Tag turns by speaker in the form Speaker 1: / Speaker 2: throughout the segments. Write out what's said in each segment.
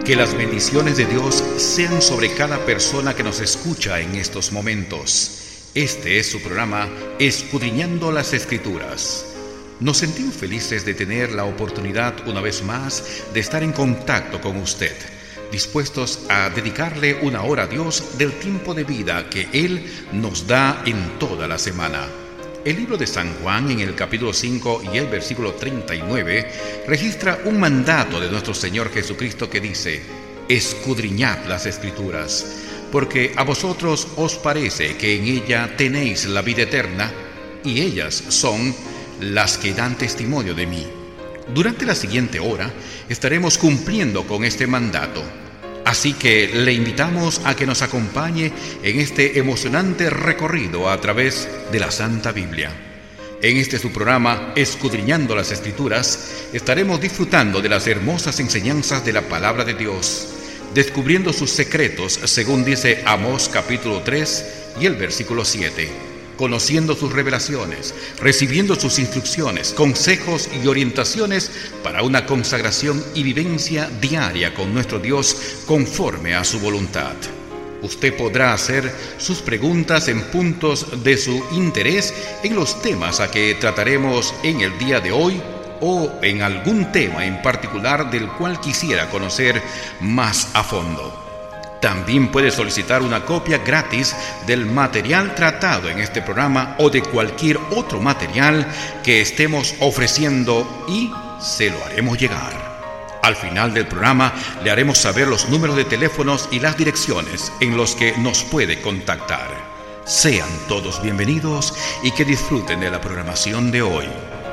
Speaker 1: Que las bendiciones de Dios sean sobre cada persona que nos escucha en estos momentos. Este es su programa Escudriñando las Escrituras. Nos sentimos felices de tener la oportunidad una vez más de estar en contacto con usted, dispuestos a dedicarle una hora a Dios del tiempo de vida que Él nos da en toda la semana. El libro de San Juan, en el capítulo 5 y el versículo 39, registra un mandato de nuestro Señor Jesucristo que dice: escudriñad las Escrituras, porque a vosotros os parece que en ella tenéis la vida eterna, y ellas son las que dan testimonio de mí. Durante la siguiente hora estaremos cumpliendo con este mandato. Así que le invitamos a que nos acompañe en este emocionante recorrido a través de la Santa Biblia. En este su programa, Escudriñando las Escrituras, estaremos disfrutando de las hermosas enseñanzas de la Palabra de Dios, descubriendo sus secretos, según dice Amós capítulo 3 y el versículo 7. Conociendo sus revelaciones, recibiendo sus instrucciones, consejos y orientaciones para una consagración y vivencia diaria con nuestro Dios conforme a su voluntad. Usted podrá hacer sus preguntas en puntos de su interés en los temas a que trataremos en el día de hoy o en algún tema en particular del cual quisiera conocer más a fondo. También puede solicitar una copia gratis del material tratado en este programa o de cualquier otro material que estemos ofreciendo y se lo haremos llegar. Al final del programa le haremos saber los números de teléfonos y las direcciones en los que nos puede contactar. Sean todos bienvenidos y que disfruten de la programación de hoy.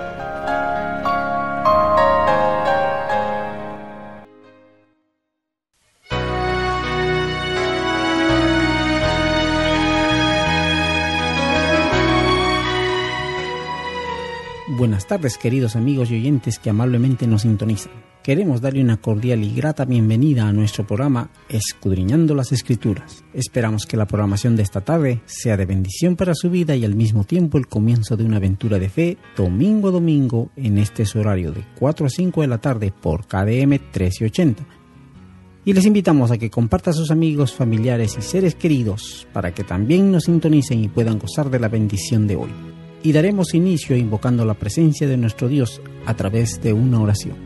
Speaker 2: Buenas tardes, queridos amigos y oyentes que amablemente nos sintonizan. Queremos darle una cordial y grata bienvenida a nuestro programa Escudriñando las Escrituras. Esperamos que la programación de esta tarde sea de bendición para su vida y al mismo tiempo el comienzo de una aventura de fe domingo a domingo en este horario de 4 a 5 de la tarde por KDM 1380. Y les invitamos a que compartan a sus amigos, familiares y seres queridos para que también nos sintonicen y puedan gozar de la bendición de hoy. Y daremos inicio invocando la presencia de nuestro Dios a través de una oración.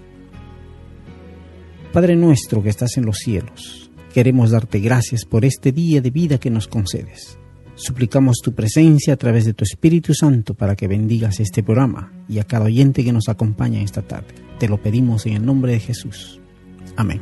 Speaker 2: Padre nuestro que estás en los cielos, queremos darte gracias por este día de vida que nos concedes. Suplicamos tu presencia a través de tu Espíritu Santo para que bendigas este programa y a cada oyente que nos acompaña esta tarde. Te lo pedimos en el nombre de Jesús. Amén.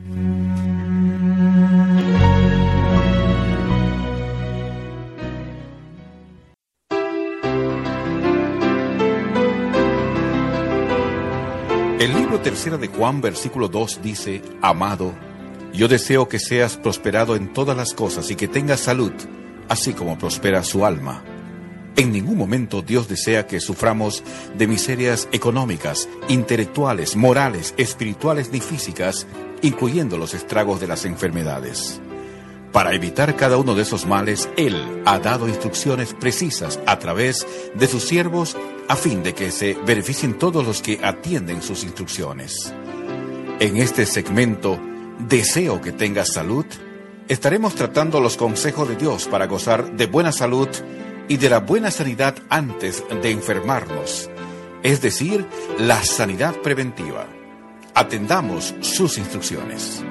Speaker 1: El libro 3 de Juan, versículo 2 dice: Amado, yo deseo que seas prosperado en todas las cosas y que tengas salud, así como prospera su alma. En ningún momento Dios desea que suframos de miserias económicas, intelectuales, morales, espirituales ni físicas, incluyendo los estragos de las enfermedades. Para evitar cada uno de esos males, Él ha dado instrucciones precisas a través de sus siervos a fin de que se beneficien todos los que atienden sus instrucciones. En este segmento, Deseo que tengas salud, estaremos tratando los consejos de Dios para gozar de buena salud y de la buena sanidad antes de enfermarnos, es decir, la sanidad preventiva. Atendamos sus instrucciones.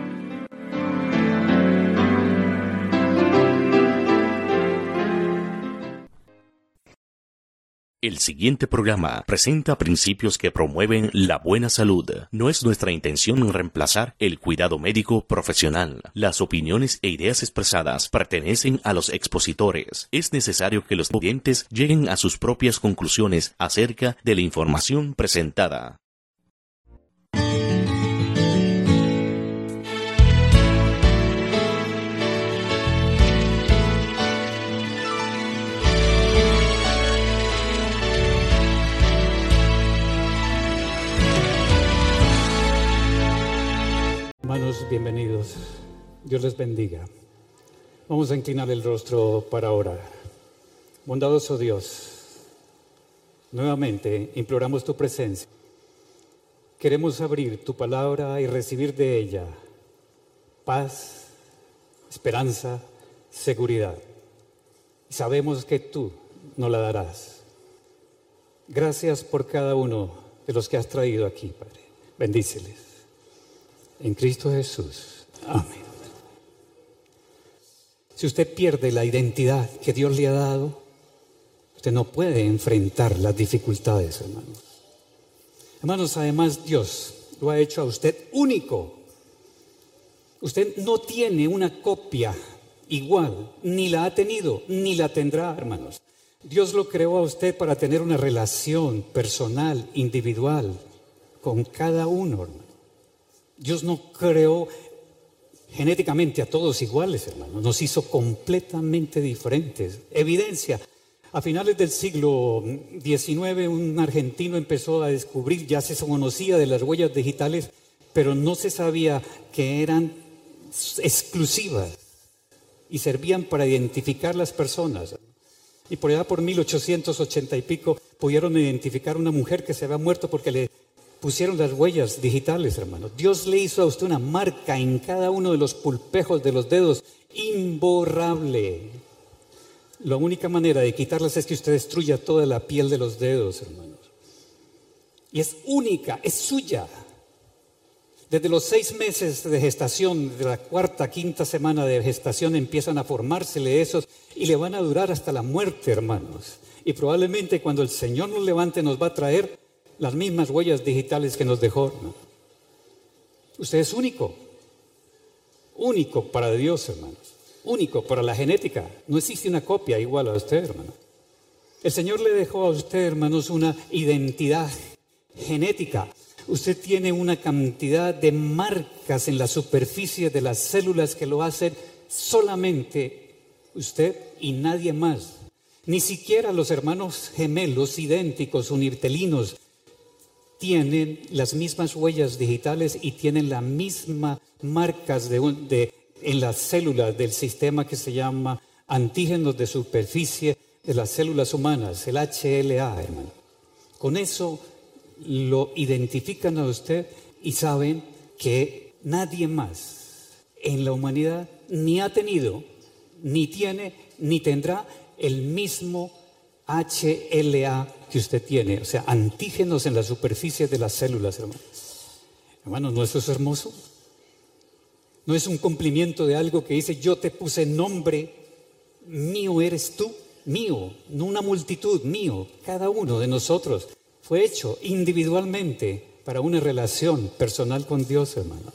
Speaker 3: El siguiente programa presenta principios que promueven la buena salud. No es nuestra intención reemplazar el cuidado médico profesional. Las opiniones e ideas expresadas pertenecen a los expositores. Es necesario que los oyentes lleguen a sus propias conclusiones acerca de la información presentada.
Speaker 4: Hermanos, bienvenidos. Dios les bendiga. Vamos a inclinar el rostro para orar. Bondadoso Dios, nuevamente imploramos tu presencia. Queremos abrir tu palabra y recibir de ella paz, esperanza, seguridad. Y sabemos que tú nos la darás. Gracias por cada uno de los que has traído aquí, Padre. Bendíceles. En Cristo Jesús. Amén. Si usted pierde la identidad que Dios le ha dado, usted no puede enfrentar las dificultades, hermanos. Hermanos, además Dios lo ha hecho a usted único. Usted no tiene una copia igual, ni la ha tenido, ni la tendrá, hermanos. Dios lo creó a usted para tener una relación personal, individual, con cada uno, hermano. Dios no creó genéticamente a todos iguales, hermanos. Nos hizo completamente diferentes. Evidencia. A finales del siglo XIX, un argentino empezó a descubrir, ya se conocía de las huellas digitales, pero no se sabía que eran exclusivas y servían para identificar las personas. Y por allá por 1880 y pico pudieron identificar una mujer que se había muerto porque le pusieron las huellas digitales, hermanos. Dios le hizo a usted una marca en cada uno de los pulpejos de los dedos, imborrable. La única manera de quitarlas es que usted destruya toda la piel de los dedos, hermanos. Y es única, es suya. Desde los 6 meses de gestación, de la cuarta, quinta semana de gestación, empiezan a formársele esos y le van a durar hasta la muerte, hermanos. Y probablemente cuando el Señor nos levante nos va a traer las mismas huellas digitales que nos dejó, ¿no? Usted es único. Único para Dios, hermanos. Único para la genética. No existe una copia igual a usted, hermano. El Señor le dejó a usted, hermanos, una identidad genética. Usted tiene una cantidad de marcas en la superficie de las células que lo hacen solamente usted y nadie más. Ni siquiera los hermanos gemelos idénticos, unitelinos, tienen las mismas huellas digitales y tienen las mismas marcas en las células del sistema que se llama antígenos de superficie de las células humanas, el HLA, hermano. Con eso lo identifican a usted y saben que nadie más en la humanidad ni ha tenido, ni tiene, ni tendrá el mismo HLA que usted tiene, o sea, antígenos en la superficie de las células, hermano. Hermanos, ¿no eso es hermoso? ¿No es un cumplimiento de algo que dice, yo te puse nombre, mío eres tú, mío, no una multitud, mío, cada uno de nosotros fue hecho individualmente para una relación personal con Dios, hermano.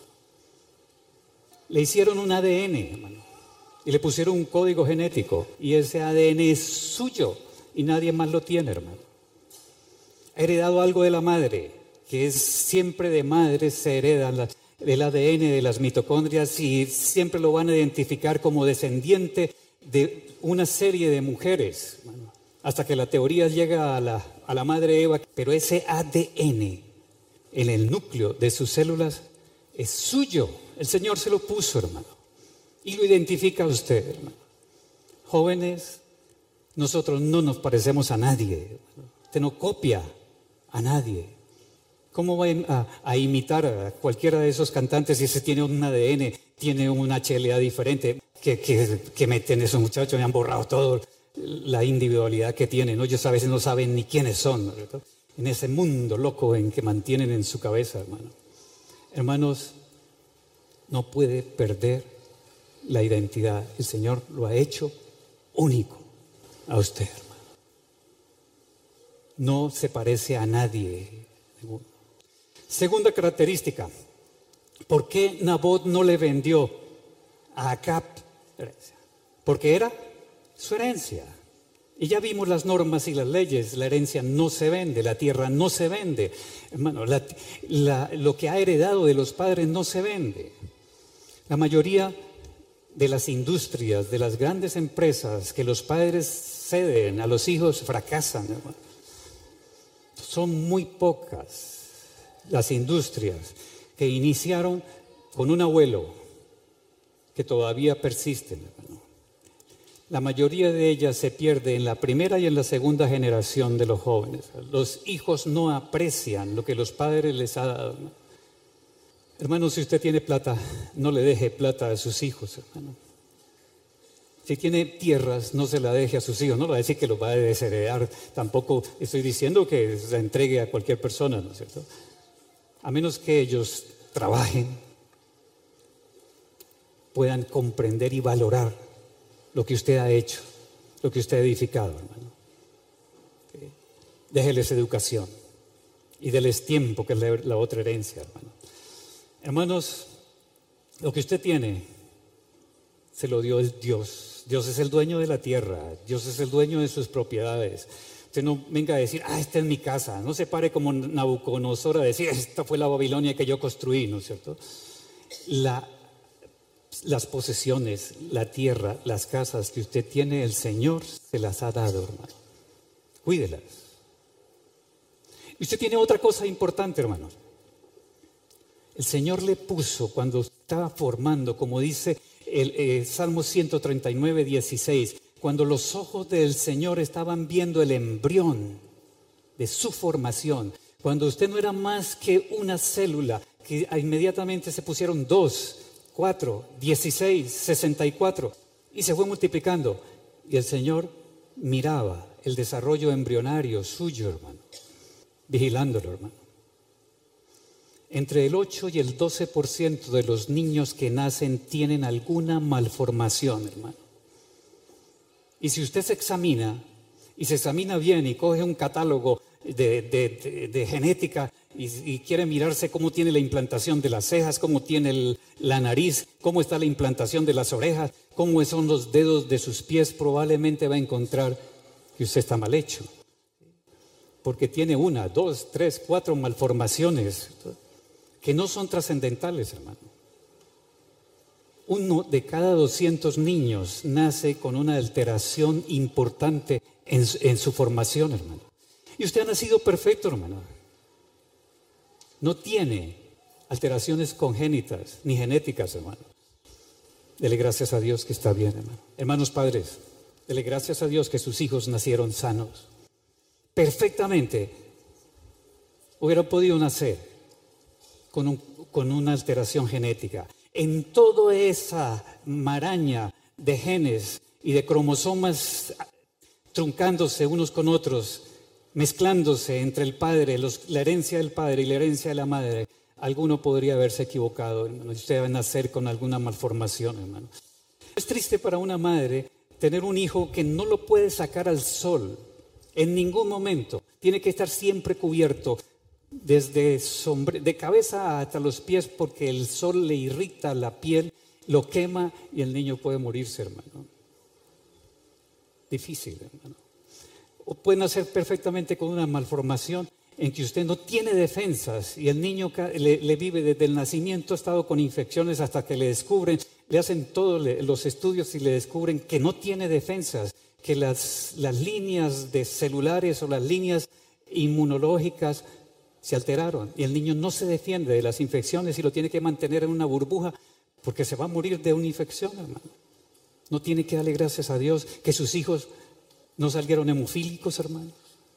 Speaker 4: Le hicieron un ADN, hermano, y le pusieron un código genético, y ese ADN es suyo y nadie más lo tiene, hermano. Ha heredado algo de la madre, que es siempre de madre se hereda el ADN de las mitocondrias y siempre lo van a identificar como descendiente de una serie de mujeres, hermano, hasta que la teoría llega a la madre Eva, pero ese ADN en el núcleo de sus células es suyo. El Señor se lo puso, hermano, y lo identifica a usted, hermano. Jóvenes, nosotros no nos parecemos a nadie. Usted no copia a nadie. ¿Cómo va a imitar a cualquiera de esos cantantes si ese tiene un ADN, tiene un HLA diferente? Que meten esos muchachos, me han borrado todo la individualidad que tienen. Ellos a veces no saben ni quiénes son, ¿verdad? En ese mundo loco en que mantienen en su cabeza, hermano. Hermanos, no puede perder la identidad. El Señor lo ha hecho único a usted, hermano. No se parece a nadie. Segunda característica. ¿Por qué Nabot no le vendió a Acab herencia? Porque era su herencia. Y ya vimos las normas y las leyes. La herencia no se vende, la tierra no se vende. Hermano, lo que ha heredado de los padres no se vende. La mayoría de las industrias, de las grandes empresas que los padres ceden a los hijos fracasan, hermano. Son muy pocas las industrias que iniciaron con un abuelo que todavía persisten, hermano. La mayoría de ellas se pierde en la primera y en la segunda generación de los jóvenes. Los hijos no aprecian lo que los padres les han dado, ¿no? Hermano, si usted tiene plata, no le deje plata a sus hijos, hermano. Si tiene tierras, no se la deje a sus hijos. No le va a decir que los va a desheredar. Tampoco estoy diciendo que la entregue a cualquier persona, ¿no es cierto? A menos que ellos trabajen, puedan comprender y valorar lo que usted ha hecho, lo que usted ha edificado, hermano. Déjeles educación y déles tiempo, que es la otra herencia, hermano. Hermanos, lo que usted tiene se lo dio el Dios. Dios es el dueño de la tierra, Dios es el dueño de sus propiedades. Usted no venga a decir, esta es mi casa. No se pare como Nabucodonosor a decir, esta fue la Babilonia que yo construí, ¿no es cierto? Las posesiones, la tierra, las casas que usted tiene, el Señor se las ha dado, hermano. Cuídelas. Y usted tiene otra cosa importante, hermano. El Señor le puso, cuando estaba formando, como dice el Salmo 139, 16, cuando los ojos del Señor estaban viendo el embrión de su formación, cuando usted no era más que una célula, que inmediatamente se pusieron 2, 4, 16, 64 y se fue multiplicando. Y el Señor miraba el desarrollo embrionario suyo, hermano, vigilándolo, hermano. Entre el 8 y el 12% de los niños que nacen tienen alguna malformación, hermano. Y si usted se examina, y se examina bien y coge un catálogo de genética y quiere mirarse cómo tiene la implantación de las cejas, cómo tiene la nariz, cómo está la implantación de las orejas, cómo son los dedos de sus pies, probablemente va a encontrar que usted está mal hecho. Porque tiene 1, 2, 3, 4 malformaciones que no son trascendentales, hermano. 1 de cada 200 niños nace con una alteración importante en su formación, hermano. Y usted ha nacido perfecto, hermano. No tiene alteraciones congénitas ni genéticas, hermano. Dele gracias a Dios que está bien, hermano. Hermanos padres, dele gracias a Dios que sus hijos nacieron sanos. Perfectamente hubieran podido nacer con una alteración genética. En toda esa maraña de genes y de cromosomas truncándose unos con otros, mezclándose entre el padre, la herencia del padre y la herencia de la madre, alguno podría haberse equivocado, hermano. Usted va a nacer con alguna malformación, hermano. Es triste para una madre tener un hijo que no lo puede sacar al sol en ningún momento. Tiene que estar siempre cubierto, desde de cabeza hasta los pies, porque el sol le irrita la piel, lo quema y el niño puede morirse, hermano. Difícil, hermano. O puede nacer perfectamente con una malformación en que usted no tiene defensas y el niño le vive desde el nacimiento, ha estado con infecciones hasta que le descubren, le hacen todos los estudios y le descubren que no tiene defensas, que las líneas de celulares o las líneas inmunológicas se alteraron y el niño no se defiende de las infecciones y lo tiene que mantener en una burbuja porque se va a morir de una infección, hermano. No tiene que darle gracias a Dios que sus hijos no salieron hemofílicos, hermanos.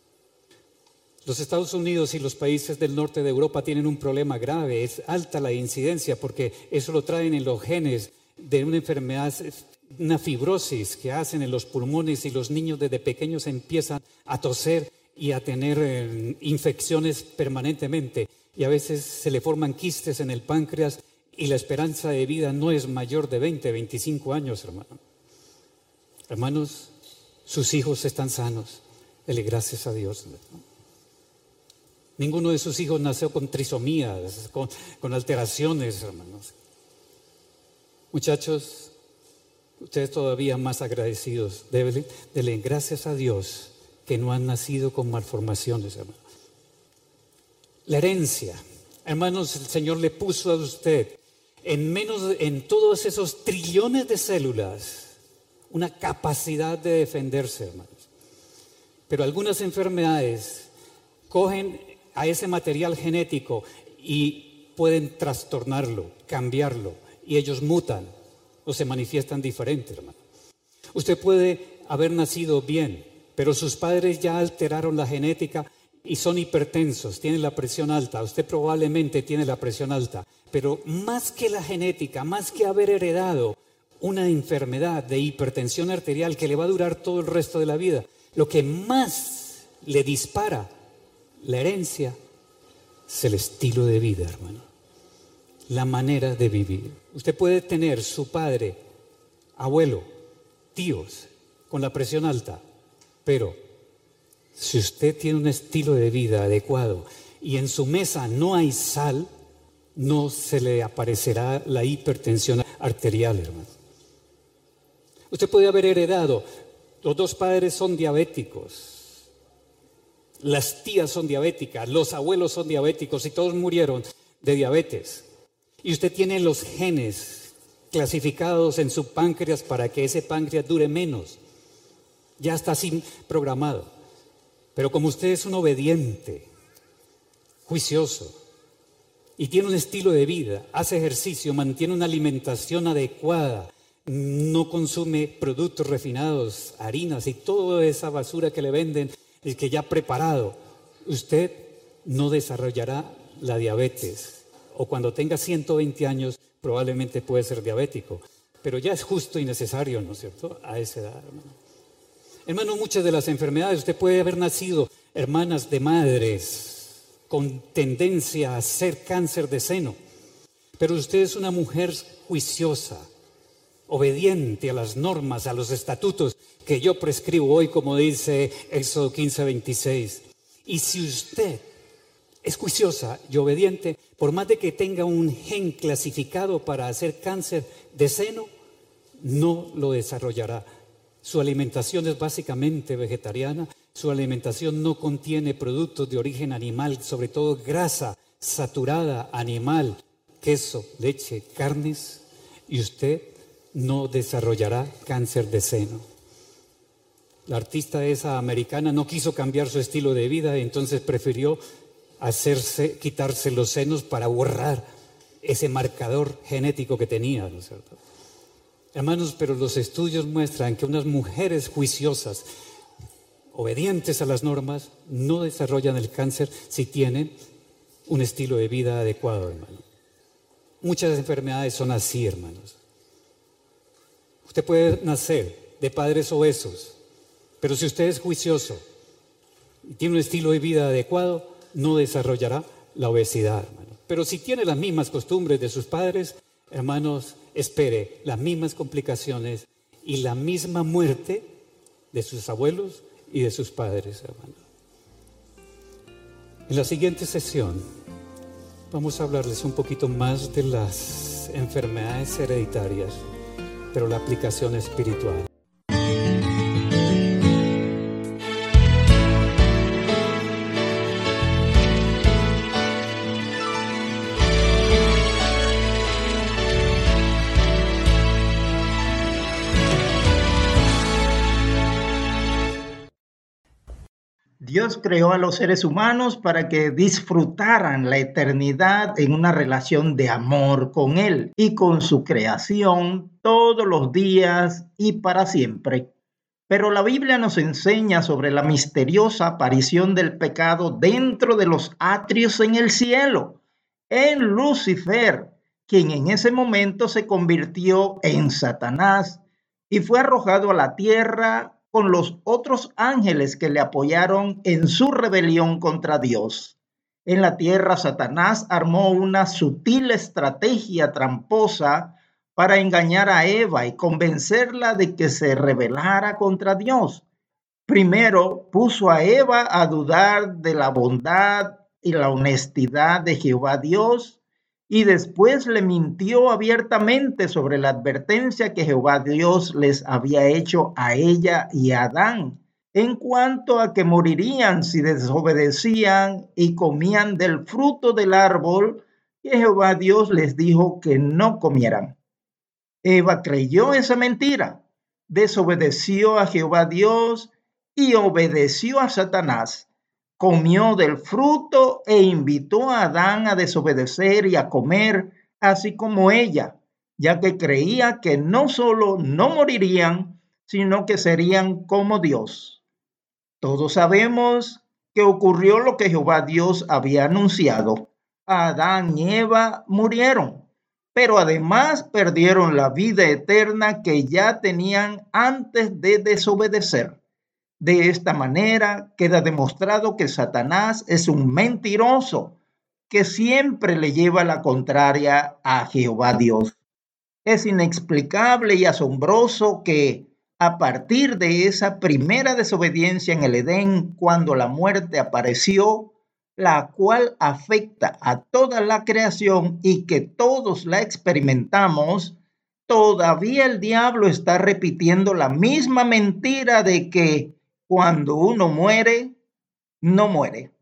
Speaker 4: Los Estados Unidos y los países del norte de Europa tienen un problema grave, es alta la incidencia porque eso lo traen en los genes de una enfermedad, una fibrosis que hacen en los pulmones y los niños desde pequeños empiezan a toser y a tener infecciones permanentemente y a veces se le forman quistes en el páncreas y la esperanza de vida no es mayor de 20, 25 años, hermano. Hermanos, sus hijos están sanos, dele gracias a Dios, ¿no? Ninguno de sus hijos nació con trisomías, con alteraciones, hermanos. Muchachos, ustedes todavía más agradecidos, denle gracias a Dios que no han nacido con malformaciones, hermano. La herencia, hermanos, el Señor le puso a usted en todos esos trillones de células una capacidad de defenderse, hermanos. Pero algunas enfermedades cogen a ese material genético y pueden trastornarlo, cambiarlo, y ellos mutan o se manifiestan diferente, hermano. Usted puede haber nacido bien, pero sus padres ya alteraron la genética y son hipertensos, tienen la presión alta, usted probablemente tiene la presión alta, pero más que la genética, más que haber heredado una enfermedad de hipertensión arterial que le va a durar todo el resto de la vida, lo que más le dispara la herencia es el estilo de vida, hermano, la manera de vivir. Usted puede tener su padre, abuelo, tíos con la presión alta, pero si usted tiene un estilo de vida adecuado y en su mesa no hay sal, no se le aparecerá la hipertensión arterial, hermano. Usted puede haber heredado, los dos padres son diabéticos, las tías son diabéticas, los abuelos son diabéticos y todos murieron de diabetes. Y usted tiene los genes clasificados en su páncreas para que ese páncreas dure menos. Ya está así programado. Pero como usted es un obediente, juicioso, y tiene un estilo de vida, hace ejercicio, mantiene una alimentación adecuada, no consume productos refinados, harinas y toda esa basura que le venden, el que ya preparado, usted no desarrollará la diabetes. O cuando tenga 120 años, probablemente puede ser diabético. Pero ya es justo y necesario, ¿no es cierto?, a esa edad, hermano. Hermano, muchas de las enfermedades, usted puede haber nacido hermanas de madres con tendencia a hacer cáncer de seno, pero usted es una mujer juiciosa, obediente a las normas, a los estatutos que yo prescribo hoy, como dice Éxodo 15:26. Y si usted es juiciosa y obediente, por más de que tenga un gen clasificado para hacer cáncer de seno, no lo desarrollará. Su alimentación es básicamente vegetariana, su alimentación no contiene productos de origen animal, sobre todo grasa saturada animal, queso, leche, carnes, y usted no desarrollará cáncer de seno. La artista esa americana no quiso cambiar su estilo de vida, entonces prefirió quitarse los senos para borrar ese marcador genético que tenía, ¿no es cierto? Hermanos, pero los estudios muestran que unas mujeres juiciosas, obedientes a las normas, no desarrollan el cáncer si tienen un estilo de vida adecuado, hermano. Muchas enfermedades son así, hermanos. Usted puede nacer de padres obesos, pero si usted es juicioso y tiene un estilo de vida adecuado, no desarrollará la obesidad, hermano. Pero si tiene las mismas costumbres de sus padres, hermanos, espere las mismas complicaciones y la misma muerte de sus abuelos y de sus padres, hermano. En la siguiente sesión vamos a hablarles un poquito más de las enfermedades hereditarias, pero la aplicación espiritual.
Speaker 5: Dios creó a los seres humanos para que disfrutaran la eternidad en una relación de amor con Él y con su creación todos los días y para siempre. Pero la Biblia nos enseña sobre la misteriosa aparición del pecado dentro de los atrios en el cielo, en Lucifer, quien en ese momento se convirtió en Satanás y fue arrojado a la tierra con los otros ángeles que le apoyaron en su rebelión contra Dios. En la tierra, Satanás armó una sutil estrategia tramposa para engañar a Eva y convencerla de que se rebelara contra Dios. Primero, puso a Eva a dudar de la bondad y la honestidad de Jehová Dios, y después le mintió abiertamente sobre la advertencia que Jehová Dios les había hecho a ella y a Adán, en cuanto a que morirían si desobedecían y comían del fruto del árbol que Jehová Dios les dijo que no comieran. Eva creyó esa mentira, desobedeció a Jehová Dios y obedeció a Satanás. Comió del fruto e invitó a Adán a desobedecer y a comer, así como ella, ya que creía que no solo no morirían, sino que serían como Dios. Todos sabemos que ocurrió lo que Jehová Dios había anunciado. Adán y Eva murieron, pero además perdieron la vida eterna que ya tenían antes de desobedecer. De esta manera queda demostrado que Satanás es un mentiroso que siempre le lleva la contraria a Jehová Dios. Es inexplicable y asombroso que a partir de esa primera desobediencia en el Edén, cuando la muerte apareció, la cual afecta a toda la creación y que todos la experimentamos, todavía el diablo está repitiendo la misma mentira de que cuando uno muere, no muere.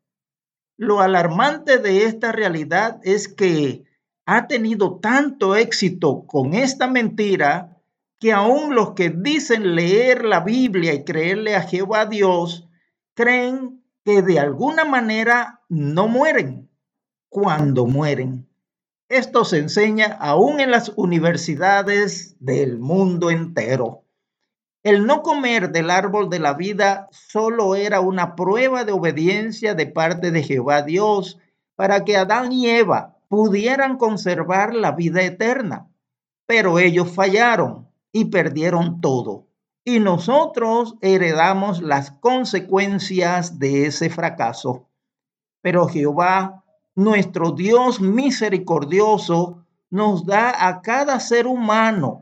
Speaker 5: Lo alarmante de esta realidad es que ha tenido tanto éxito con esta mentira que aún los que dicen leer la Biblia y creerle a Jehová Dios creen que de alguna manera no mueren cuando mueren. Esto se enseña aún en las universidades del mundo entero. El no comer del árbol de la vida solo era una prueba de obediencia de parte de Jehová Dios para que Adán y Eva pudieran conservar la vida eterna. Pero ellos fallaron y perdieron todo. Y nosotros heredamos las consecuencias de ese fracaso. Pero Jehová, nuestro Dios misericordioso, nos da a cada ser humano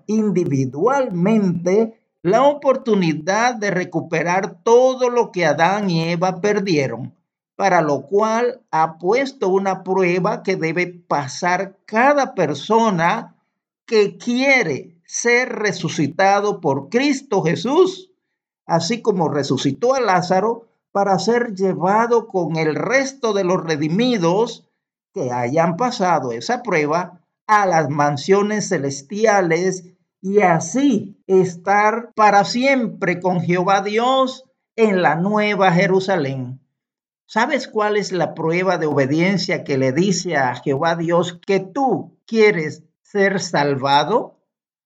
Speaker 5: individualmente la oportunidad de recuperar todo lo que Adán y Eva perdieron, para lo cual ha puesto una prueba que debe pasar cada persona que quiere ser resucitado por Cristo Jesús, así como resucitó a Lázaro para ser llevado con el resto de los redimidos que hayan pasado esa prueba a las mansiones celestiales y así estar para siempre con Jehová Dios en la nueva Jerusalén. ¿Sabes cuál es la prueba de obediencia que le dice a Jehová Dios que tú quieres ser salvado?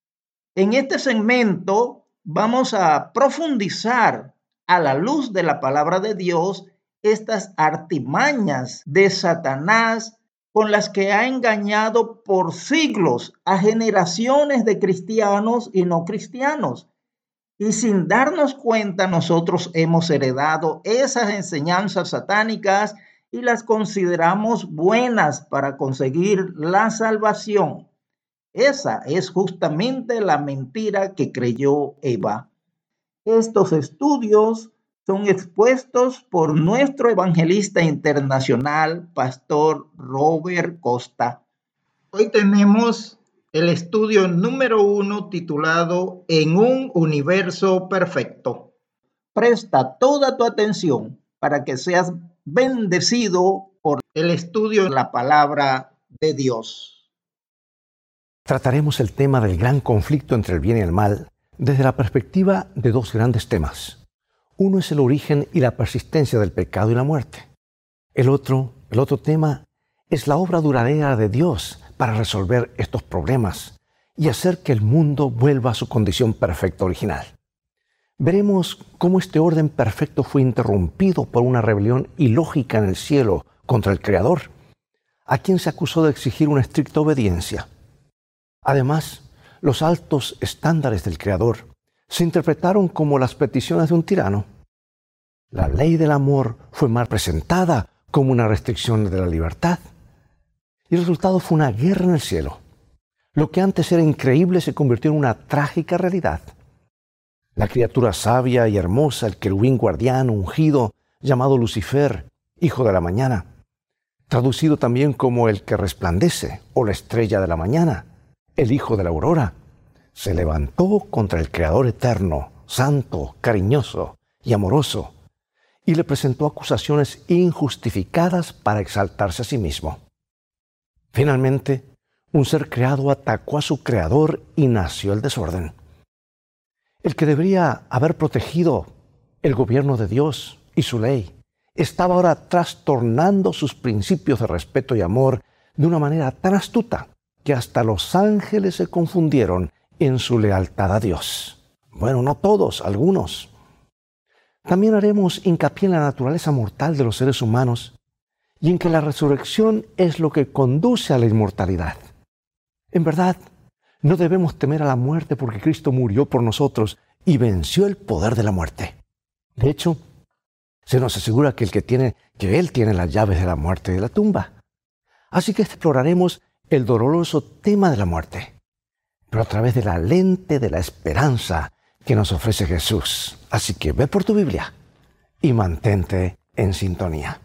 Speaker 5: En este segmento vamos a profundizar a la luz de la palabra de Dios estas artimañas de Satanás con las que ha engañado por siglos a generaciones de cristianos y no cristianos. Y sin darnos cuenta, nosotros hemos heredado esas enseñanzas satánicas y las consideramos buenas para conseguir la salvación. Esa es justamente la mentira que creyó Eva. Estos estudios son expuestos por nuestro evangelista internacional, Pastor Robert Costa. Hoy tenemos el estudio número 1 titulado En un universo perfecto. Presta toda tu atención para que seas bendecido por el estudio de la palabra de Dios.
Speaker 6: Trataremos el tema del gran conflicto entre el bien y el mal desde la perspectiva de dos grandes temas. Uno es el origen y la persistencia del pecado y la muerte. El otro tema es la obra duradera de Dios para resolver estos problemas y hacer que el mundo vuelva a su condición perfecta original. Veremos cómo este orden perfecto fue interrumpido por una rebelión ilógica en el cielo contra el Creador, a quien se acusó de exigir una estricta obediencia. Además, los altos estándares del Creador se interpretaron como las peticiones de un tirano. La ley del amor fue mal presentada como una restricción de la libertad. Y el resultado fue una guerra en el cielo. Lo que antes era increíble se convirtió en una trágica realidad. La criatura sabia y hermosa, el querubín guardián ungido, llamado Lucifer, hijo de la mañana, traducido también como el que resplandece o la estrella de la mañana, el hijo de la aurora, se levantó contra el Creador eterno, santo, cariñoso y amoroso, y le presentó acusaciones injustificadas para exaltarse a sí mismo. Finalmente, un ser creado atacó a su Creador y nació el desorden. El que debería haber protegido el gobierno de Dios y su ley, estaba ahora trastornando sus principios de respeto y amor de una manera tan astuta que hasta los ángeles se confundieron en su lealtad a Dios. Bueno, no todos, algunos. También haremos hincapié en la naturaleza mortal de los seres humanos y en que la resurrección es lo que conduce a la inmortalidad. En verdad, no debemos temer a la muerte porque Cristo murió por nosotros y venció el poder de la muerte. De hecho, se nos asegura que Él tiene las llaves de la muerte y de la tumba. Así que exploraremos el doloroso tema de la muerte, pero a través de la lente de la esperanza que nos ofrece Jesús. Así que ve por tu Biblia y mantente en sintonía.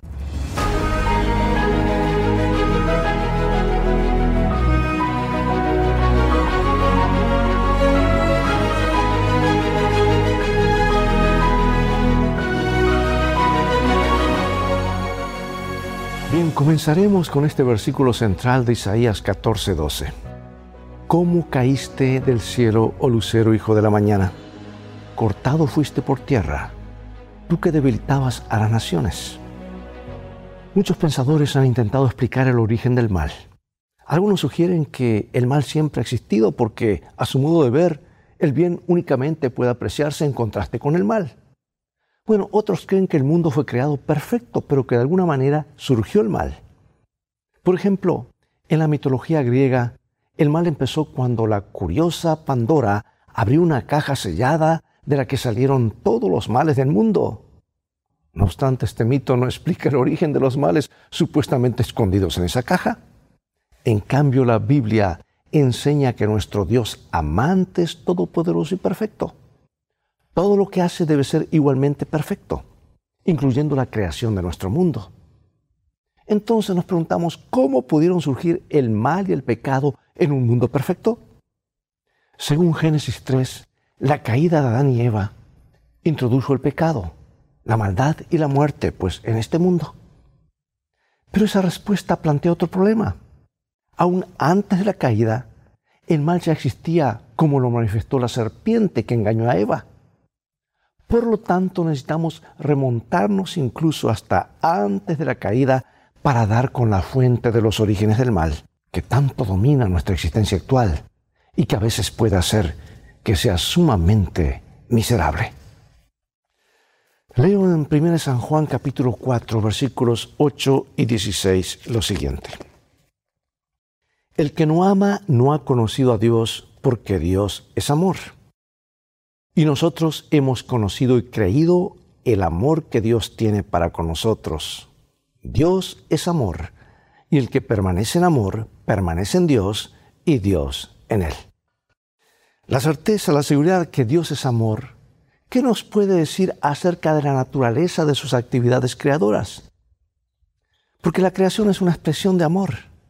Speaker 6: Bien, comenzaremos con este versículo central de Isaías 14:12. ¿Cómo caíste del cielo, oh lucero, hijo de la mañana? Cortado fuiste por tierra, tú que debilitabas a las naciones. Muchos pensadores han intentado explicar el origen del mal. Algunos sugieren que el mal siempre ha existido porque, a su modo de ver, el bien únicamente puede apreciarse en contraste con el mal. Bueno, otros creen que el mundo fue creado perfecto, pero que de alguna manera surgió el mal. Por ejemplo, en la mitología griega, el mal empezó cuando la curiosa Pandora abrió una caja sellada de la que salieron todos los males del mundo. No obstante, este mito no explica el origen de los males supuestamente escondidos en esa caja. En cambio, la Biblia enseña que nuestro Dios amante es todopoderoso y perfecto. Todo lo que hace debe ser igualmente perfecto, incluyendo la creación de nuestro mundo. Entonces nos preguntamos, ¿cómo pudieron surgir el mal y el pecado en un mundo perfecto? Según Génesis 3, la caída de Adán y Eva introdujo el pecado, la maldad y la muerte, pues en este mundo. Pero esa respuesta plantea otro problema. Aún antes de la caída, el mal ya existía, como lo manifestó la serpiente que engañó a Eva. Por lo tanto, necesitamos remontarnos incluso hasta antes de la caída para dar con la fuente de los orígenes del mal, que tanto domina nuestra existencia actual y que a veces puede hacer que sea sumamente miserable. Leo en 1 San Juan capítulo 4, versículos 8 y 16 lo siguiente. El que no ama no ha conocido a Dios, porque Dios es amor. Y nosotros hemos conocido y creído el amor que Dios tiene para con nosotros. Dios es amor, y el que permanece en amor, permanece en Dios, y Dios en él. La certeza, la seguridad que Dios es amor, ¿qué nos puede decir acerca de la naturaleza de sus actividades creadoras? Porque la creación es una expresión de amor.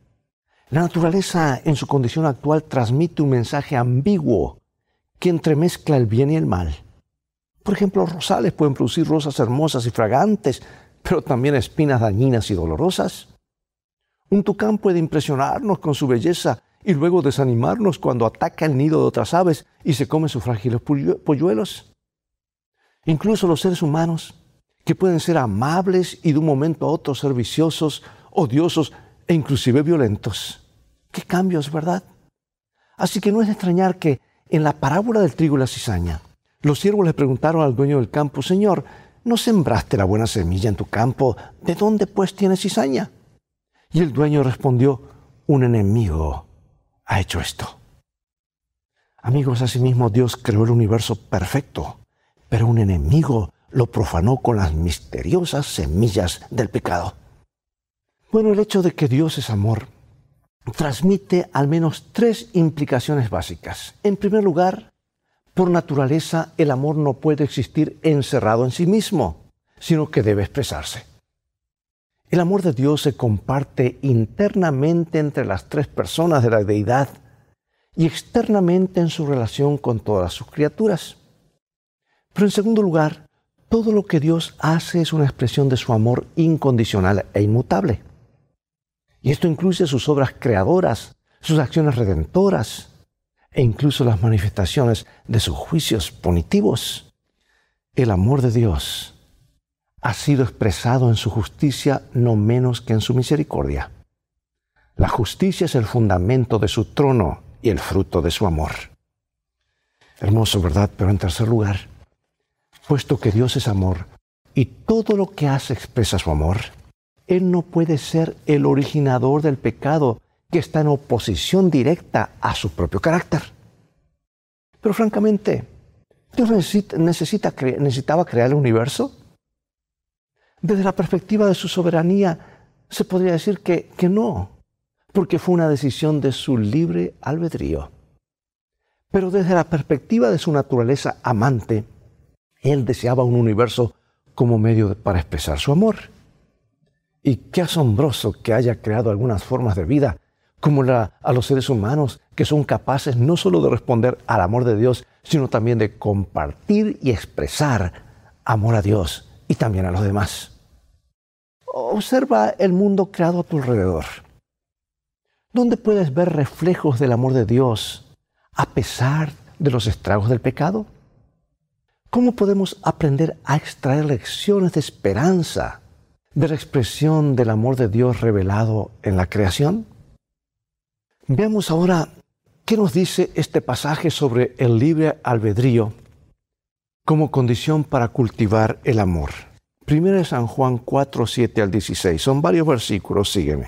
Speaker 6: La naturaleza en su condición actual transmite un mensaje ambiguo que entremezcla el bien y el mal. Por ejemplo, los rosales pueden producir rosas hermosas y fragantes, pero también espinas dañinas y dolorosas. Un tucán puede impresionarnos con su belleza y luego desanimarnos cuando ataca el nido de otras aves y se come sus frágiles polluelos. Incluso los seres humanos, que pueden ser amables y de un momento a otro ser viciosos, odiosos e inclusive violentos. ¡Qué cambios, verdad! Así que no es de extrañar que en la parábola del trigo y la cizaña, los siervos le preguntaron al dueño del campo: Señor, ¿no sembraste la buena semilla en tu campo? ¿De dónde pues tienes cizaña? Y el dueño respondió: un enemigo ha hecho esto. Amigos, asimismo Dios creó el universo perfecto, pero un enemigo lo profanó con las misteriosas semillas del pecado. Bueno, el hecho de que Dios es amor transmite al menos 3 implicaciones básicas. En primer lugar, por naturaleza, el amor no puede existir encerrado en sí mismo, sino que debe expresarse. El amor de Dios se comparte internamente entre las 3 personas de la deidad y externamente en su relación con todas sus criaturas. Pero en segundo lugar, todo lo que Dios hace es una expresión de su amor incondicional e inmutable. Y esto incluye sus obras creadoras, sus acciones redentoras e incluso las manifestaciones de sus juicios punitivos. El amor de Dios ha sido expresado en su justicia no menos que en su misericordia. La justicia es el fundamento de su trono y el fruto de su amor. Hermoso, ¿verdad? Pero en tercer lugar, Puesto que Dios es amor y todo lo que hace expresa su amor, Él no puede ser el originador del pecado que está en oposición directa a su propio carácter. Pero francamente, ¿Dios necesitaba crear el universo? Desde la perspectiva de su soberanía, se podría decir que no, porque fue una decisión de su libre albedrío. Pero desde la perspectiva de su naturaleza amante, Él deseaba un universo como medio para expresar su amor. Y qué asombroso que haya creado algunas formas de vida, como a los seres humanos, que son capaces no solo de responder al amor de Dios, sino también de compartir y expresar amor a Dios y también a los demás. Observa el mundo creado a tu alrededor. ¿Dónde puedes ver reflejos del amor de Dios a pesar de los estragos del pecado? ¿Cómo podemos aprender a extraer lecciones de esperanza de la expresión del amor de Dios revelado en la creación? Veamos ahora qué nos dice este pasaje sobre el libre albedrío como condición para cultivar el amor. 1 San Juan 4, 7 al 16. Son varios versículos, sígueme.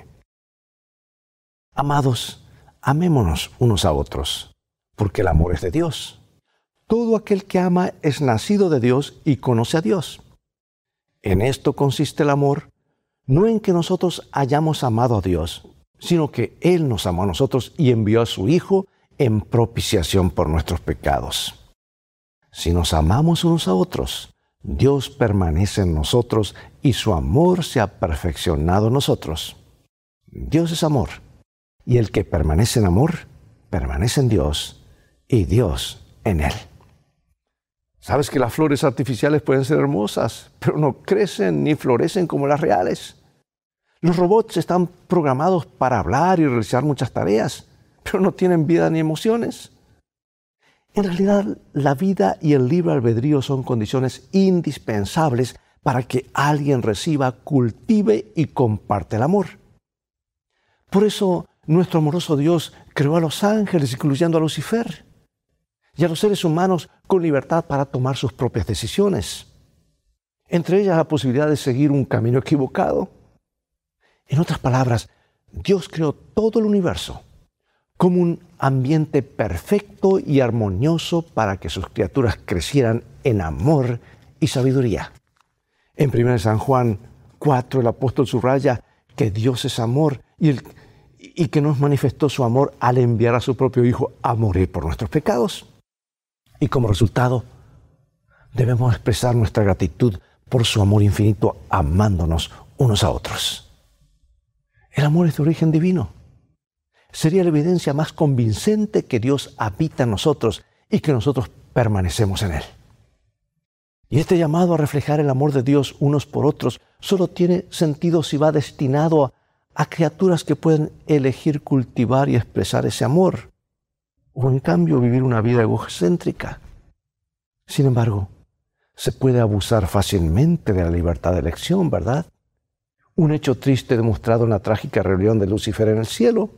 Speaker 6: Amados, amémonos unos a otros, porque el amor es de Dios. Todo aquel que ama es nacido de Dios y conoce a Dios. En esto consiste el amor, no en que nosotros hayamos amado a Dios, sino que Él nos amó a nosotros y envió a su Hijo en propiciación por nuestros pecados. Si nos amamos unos a otros, Dios permanece en nosotros y su amor se ha perfeccionado en nosotros. Dios es amor, y el que permanece en amor, permanece en Dios y Dios en él. Sabes que las flores artificiales pueden ser hermosas, pero no crecen ni florecen como las reales. Los robots están programados para hablar y realizar muchas tareas, pero no tienen vida ni emociones. En realidad, la vida y el libre albedrío son condiciones indispensables para que alguien reciba, cultive y comparte el amor. Por eso, nuestro amoroso Dios creó a los ángeles, incluyendo a Lucifer, y a los seres humanos con libertad para tomar sus propias decisiones. Entre ellas, la posibilidad de seguir un camino equivocado. En otras palabras, Dios creó todo el universo como un ambiente perfecto y armonioso para que sus criaturas crecieran en amor y sabiduría. En 1 San Juan 4, el apóstol subraya que Dios es amor y que nos manifestó su amor al enviar a su propio Hijo a morir por nuestros pecados. Y como resultado, debemos expresar nuestra gratitud por su amor infinito amándonos unos a otros. El amor es de origen divino. Sería la evidencia más convincente que Dios habita en nosotros y que nosotros permanecemos en Él. Y este llamado a reflejar el amor de Dios unos por otros solo tiene sentido si va destinado a criaturas que pueden elegir cultivar y expresar ese amor, o en cambio vivir una vida egocéntrica. Sin embargo, se puede abusar fácilmente de la libertad de elección, ¿verdad? Un hecho triste demostrado en la trágica rebelión de Lucifer en el cielo.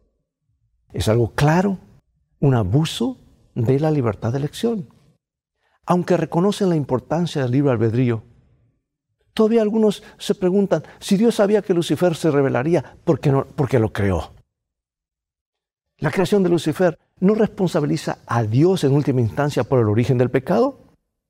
Speaker 6: Es algo claro, un abuso de la libertad de elección. Aunque reconocen la importancia del libre albedrío, todavía algunos se preguntan si Dios sabía que Lucifer se rebelaría, ¿por qué lo creó? ¿La creación de Lucifer no responsabiliza a Dios en última instancia por el origen del pecado?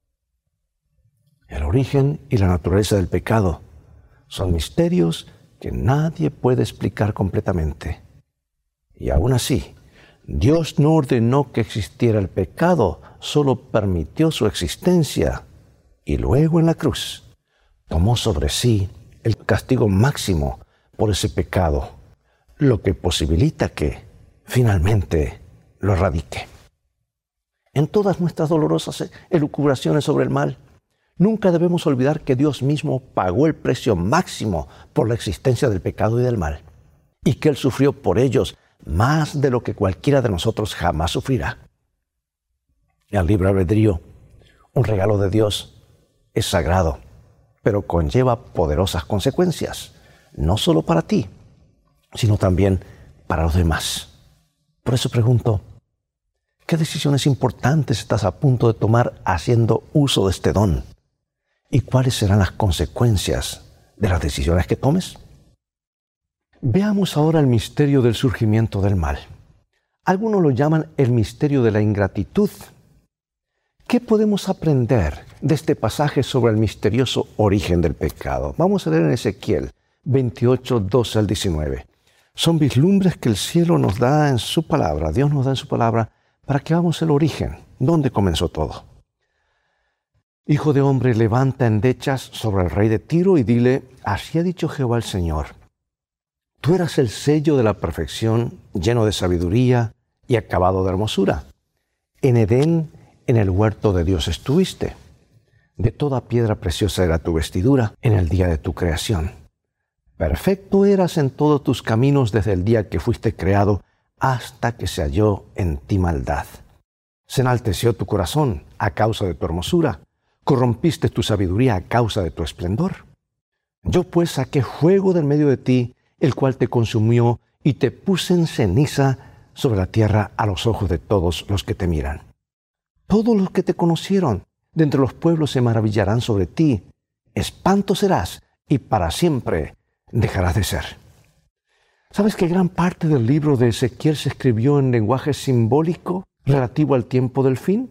Speaker 6: El origen y la naturaleza del pecado son misterios que nadie puede explicar completamente. Y aún así, Dios no ordenó que existiera el pecado, solo permitió su existencia. Y luego en la cruz, tomó sobre sí el castigo máximo por ese pecado, lo que posibilita que, finalmente, lo erradique. En todas nuestras dolorosas elucubraciones sobre el mal, nunca debemos olvidar que Dios mismo pagó el precio máximo por la existencia del pecado y del mal, y que Él sufrió por ellos más de lo que cualquiera de nosotros jamás sufrirá. El libre albedrío, un regalo de Dios, es sagrado, pero conlleva poderosas consecuencias, no solo para ti, sino también para los demás. Por eso pregunto, ¿Qué decisiones importantes estás a punto de tomar haciendo uso de este don? ¿Y cuáles serán las consecuencias de las decisiones que tomes? Veamos ahora el misterio del surgimiento del mal. Algunos lo llaman el misterio de la ingratitud. ¿Qué podemos aprender de este pasaje sobre el misterioso origen del pecado? Vamos a leer en Ezequiel 28, 12 al 19. Son vislumbres que el cielo nos da en su palabra, Dios nos da en su palabra, para que veamos el origen, dónde comenzó todo. Hijo de hombre, levanta endechas sobre el rey de Tiro y dile, así ha dicho Jehová el Señor. Tú eras el sello de la perfección, lleno de sabiduría y acabado de hermosura. En Edén, en el huerto de Dios estuviste. De toda piedra preciosa era tu vestidura en el día de tu creación. Perfecto eras en todos tus caminos desde el día que fuiste creado hasta que se halló en ti maldad. Se enalteció tu corazón a causa de tu hermosura. Corrompiste tu sabiduría a causa de tu esplendor. Yo pues saqué fuego del medio de ti, el cual te consumió y te puse en ceniza sobre la tierra a los ojos de todos los que te miran. Todos los que te conocieron de entre los pueblos se maravillarán sobre ti. Espanto serás y para siempre dejarás de ser. ¿Sabes que gran parte del libro de Ezequiel se escribió en lenguaje simbólico relativo al tiempo del fin?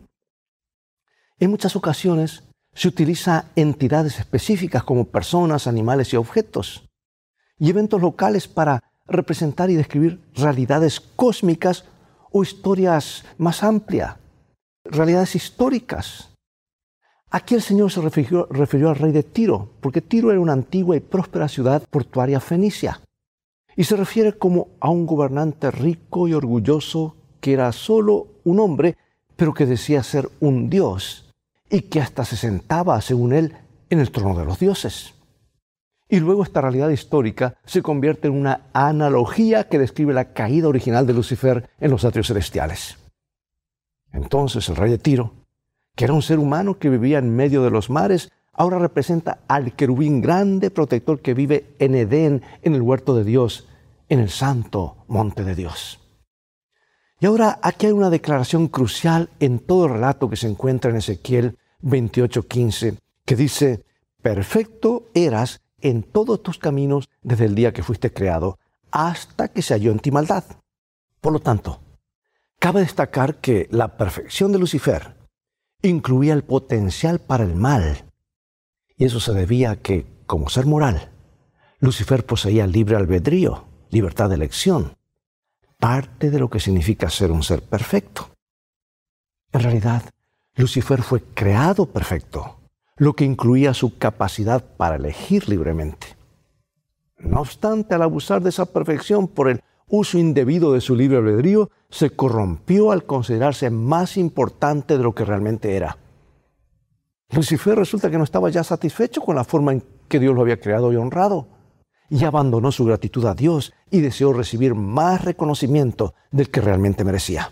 Speaker 6: En muchas ocasiones se utiliza entidades específicas como personas, animales y objetos, y eventos locales para representar y describir realidades cósmicas o historias más amplias, realidades históricas. Aquí el Señor se refirió al rey de Tiro, porque Tiro era una antigua y próspera ciudad portuaria fenicia. Y se refiere como a un gobernante rico y orgulloso que era solo un hombre, pero que decía ser un dios y que hasta se sentaba, según él, en el trono de los dioses. Y luego esta realidad histórica se convierte en una analogía que describe la caída original de Lucifer en los atrios celestiales. Entonces el rey de Tiro, que era un ser humano que vivía en medio de los mares, ahora representa al querubín grande protector que vive en Edén, en el huerto de Dios, en el santo monte de Dios. Y ahora aquí hay una declaración crucial en todo el relato que se encuentra en Ezequiel 28:15, que dice, perfecto eras en todos tus caminos desde el día que fuiste creado, hasta que se halló en ti maldad. Por lo tanto, cabe destacar que la perfección de Lucifer incluía el potencial para el mal. Y eso se debía a que, como ser moral, Lucifer poseía libre albedrío, libertad de elección, parte de lo que significa ser un ser perfecto. En realidad, Lucifer fue creado perfecto, lo que incluía su capacidad para elegir libremente. No obstante, al abusar de esa perfección por el uso indebido de su libre albedrío, se corrompió al considerarse más importante de lo que realmente era. Lucifer resulta que no estaba ya satisfecho con la forma en que Dios lo había creado y honrado, y abandonó su gratitud a Dios y deseó recibir más reconocimiento del que realmente merecía.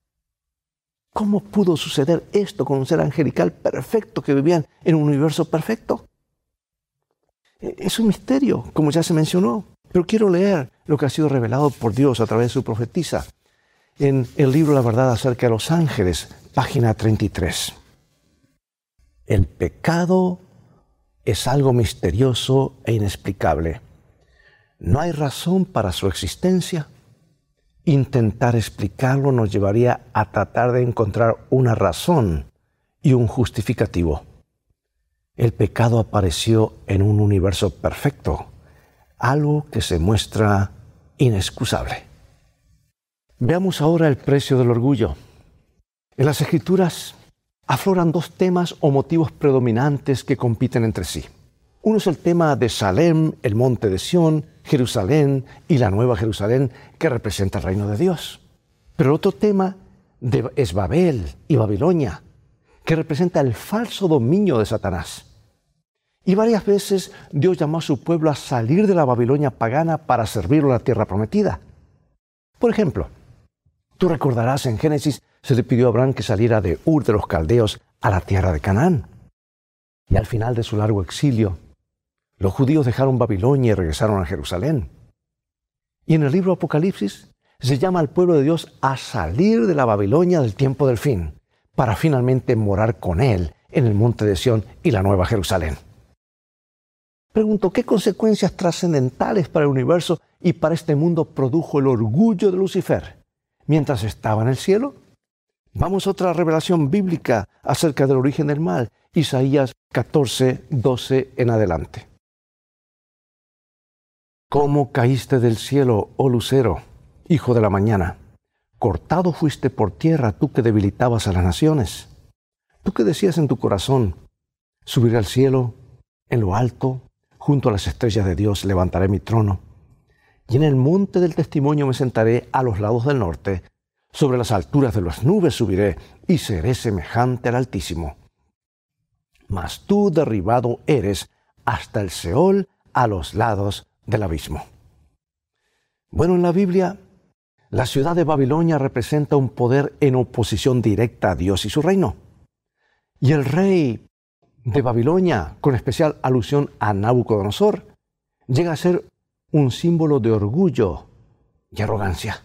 Speaker 6: ¿Cómo pudo suceder esto con un ser angelical perfecto que vivía en un universo perfecto? Es un misterio, como ya se mencionó, pero quiero leer lo que ha sido revelado por Dios a través de su profetisa en el libro La Verdad acerca de los ángeles, página 33. El pecado es algo misterioso e inexplicable. No hay razón para su existencia. Intentar explicarlo nos llevaría a tratar de encontrar una razón y un justificativo. El pecado apareció en un universo perfecto, algo que se muestra inexcusable. Veamos ahora el precio del orgullo. En las Escrituras afloran dos temas o motivos predominantes que compiten entre sí. Uno es el tema de Salem, el monte de Sión, Jerusalén y la nueva Jerusalén que representa el reino de Dios. Pero el otro tema es Babel y Babilonia, que representa el falso dominio de Satanás. Y varias veces Dios llamó a su pueblo a salir de la Babilonia pagana para servirlo a la tierra prometida. Por ejemplo, tú recordarás en Génesis se le pidió a Abraham que saliera de Ur de los Caldeos a la tierra de Canaán. Y al final de su largo exilio, los judíos dejaron Babilonia y regresaron a Jerusalén. Y en el libro Apocalipsis se llama al pueblo de Dios a salir de la Babilonia del tiempo del fin, para finalmente morar con Él en el monte de Sión y la Nueva Jerusalén. Pregunto, ¿qué consecuencias trascendentales para el universo y para este mundo produjo el orgullo de Lucifer mientras estaba en el cielo? Vamos a otra revelación bíblica acerca del origen del mal, Isaías 14, 12 en adelante. ¿Cómo caíste del cielo, oh lucero, hijo de la mañana? Cortado fuiste por tierra, tú que debilitabas a las naciones. Tú que decías en tu corazón, subiré al cielo, en lo alto, junto a las estrellas de Dios levantaré mi trono. Y en el monte del testimonio me sentaré a los lados del norte. Sobre las alturas de las nubes subiré y seré semejante al Altísimo. Mas tú derribado eres hasta el Seol, a los lados del abismo. Bueno, en la Biblia, la ciudad de Babilonia representa un poder en oposición directa a Dios y su reino. Y el rey de Babilonia, con especial alusión a Nabucodonosor, llega a ser un símbolo de orgullo y arrogancia.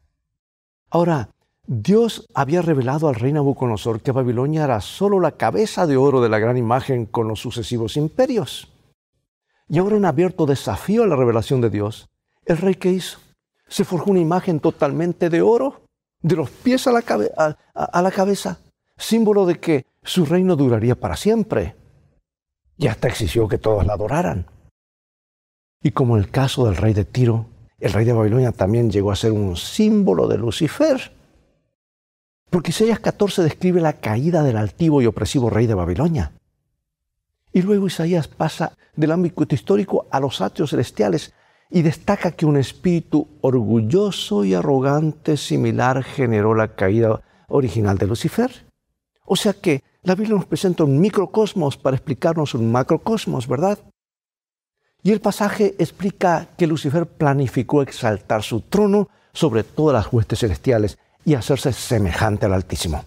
Speaker 6: Ahora, Dios había revelado al rey Nabucodonosor que Babilonia era solo la cabeza de oro de la gran imagen con los sucesivos imperios. Y ahora, en abierto desafío a la revelación de Dios, ¿el rey qué hizo? Se forjó una imagen totalmente de oro, de los pies a la cabeza, símbolo de que su reino duraría para siempre. Y hasta exigió que todos la adoraran. Y como en el caso del rey de Tiro, el rey de Babilonia también llegó a ser un símbolo de Lucifer. Porque Isaías 14 describe la caída del altivo y opresivo rey de Babilonia. Y luego Isaías pasa del ámbito histórico a los atrios celestiales y destaca que un espíritu orgulloso y arrogante similar generó la caída original de Lucifer. O sea que la Biblia nos presenta un microcosmos para explicarnos un macrocosmos, ¿verdad? Y el pasaje explica que Lucifer planificó exaltar su trono sobre todas las huestes celestiales y hacerse semejante al Altísimo.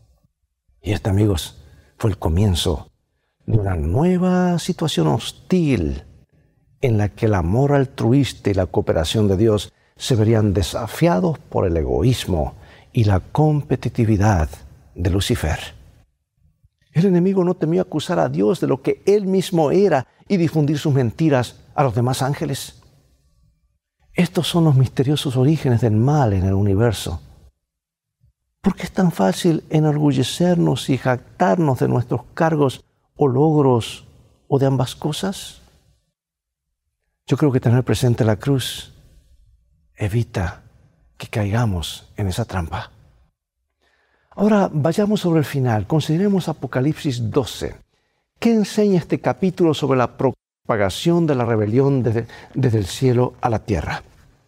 Speaker 6: Y este, amigos, fue el comienzo de una nueva situación hostil en la que el amor altruista y la cooperación de Dios se verían desafiados por el egoísmo y la competitividad de Lucifer. El enemigo no temió acusar a Dios de lo que él mismo era y difundir sus mentiras a los demás ángeles. Estos son los misteriosos orígenes del mal en el universo. ¿Por qué es tan fácil enorgullecernos y jactarnos de nuestros cargos o logros o de ambas cosas? Yo creo que tener presente la cruz evita que caigamos en esa trampa. Ahora vayamos sobre el final. Consideremos Apocalipsis 12. ¿Qué enseña este capítulo sobre la propagación de la rebelión desde el cielo a la tierra?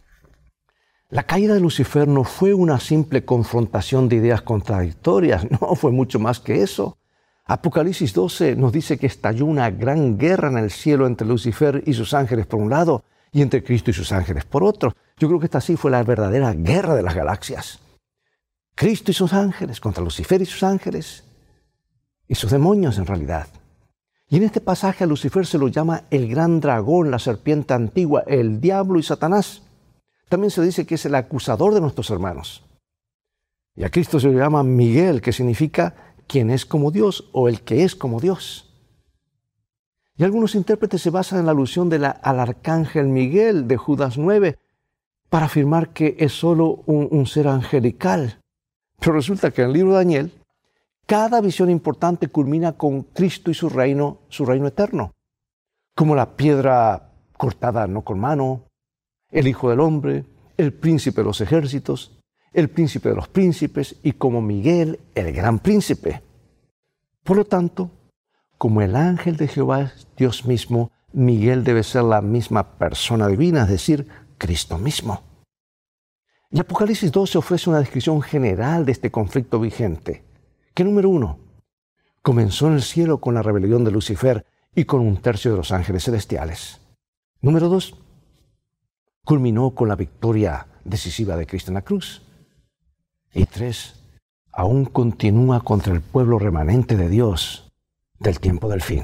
Speaker 6: La caída de Lucifer no fue una simple confrontación de ideas contradictorias, no, fue mucho más que eso. Apocalipsis 12 nos dice que estalló una gran guerra en el cielo entre Lucifer y sus ángeles por un lado y entre Cristo y sus ángeles por otro. Yo creo que esta sí fue la verdadera guerra de las galaxias. Cristo y sus ángeles contra Lucifer y sus ángeles y sus demonios en realidad. Y en este pasaje a Lucifer se lo llama el gran dragón, la serpiente antigua, el diablo y Satanás. También se dice que es el acusador de nuestros hermanos. Y a Cristo se le llama Miguel, que significa quien es como Dios o el que es como Dios. Y algunos intérpretes se basan en la alusión al arcángel Miguel de Judas 9 para afirmar que es solo un ser angelical. Pero resulta que en el libro de Daniel, cada visión importante culmina con Cristo y su reino eterno. Como la piedra cortada no con mano, el Hijo del Hombre, el príncipe de los ejércitos, el príncipe de los príncipes y como Miguel, el gran príncipe. Por lo tanto, como el ángel de Jehová es Dios mismo, Miguel debe ser la misma persona divina, es decir, Cristo mismo. Y Apocalipsis 12 ofrece una descripción general de este conflicto vigente, que número 1, comenzó en el cielo con la rebelión de Lucifer y con un tercio de los ángeles celestiales. Número 2, culminó con la victoria decisiva de Cristo en la cruz. Y 3, aún continúa contra el pueblo remanente de Dios del tiempo del fin.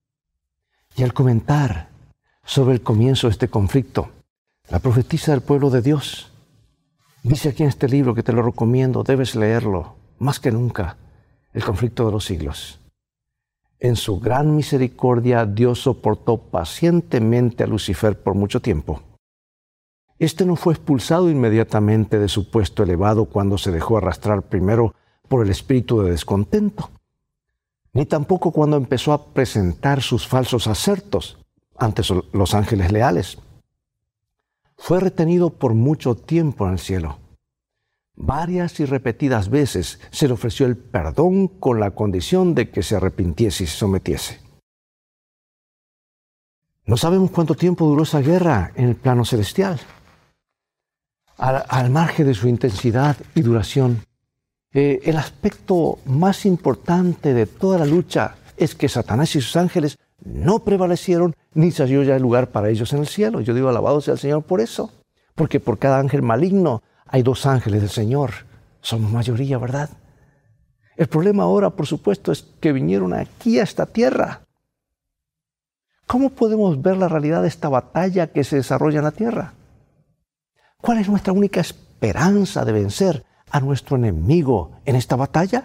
Speaker 6: Y al comentar sobre el comienzo de este conflicto, la profetisa del pueblo de Dios Dice aquí en este libro que te lo recomiendo, debes leerlo, más que nunca, El conflicto de los siglos. En su gran misericordia, Dios soportó pacientemente a Lucifer por mucho tiempo. Este no fue expulsado inmediatamente de su puesto elevado cuando se dejó arrastrar primero por el espíritu de descontento, ni tampoco cuando empezó a presentar sus falsos asertos ante los ángeles leales. Fue retenido por mucho tiempo en el cielo. Varias y repetidas veces se le ofreció el perdón con la condición de que se arrepintiese y se sometiese. No sabemos cuánto tiempo duró esa guerra en el plano celestial. Al margen de su intensidad y duración, el aspecto más importante de toda la lucha es que Satanás y sus ángeles no prevalecieron ni se halló ya el lugar para ellos en el cielo. Yo digo, alabado sea el Señor por eso, porque por cada ángel maligno hay 2 ángeles del Señor. Somos mayoría, ¿verdad? El problema ahora, por supuesto, es que vinieron aquí a esta tierra. ¿Cómo podemos ver la realidad de esta batalla que se desarrolla en la tierra? ¿Cuál es nuestra única esperanza de vencer a nuestro enemigo en esta batalla?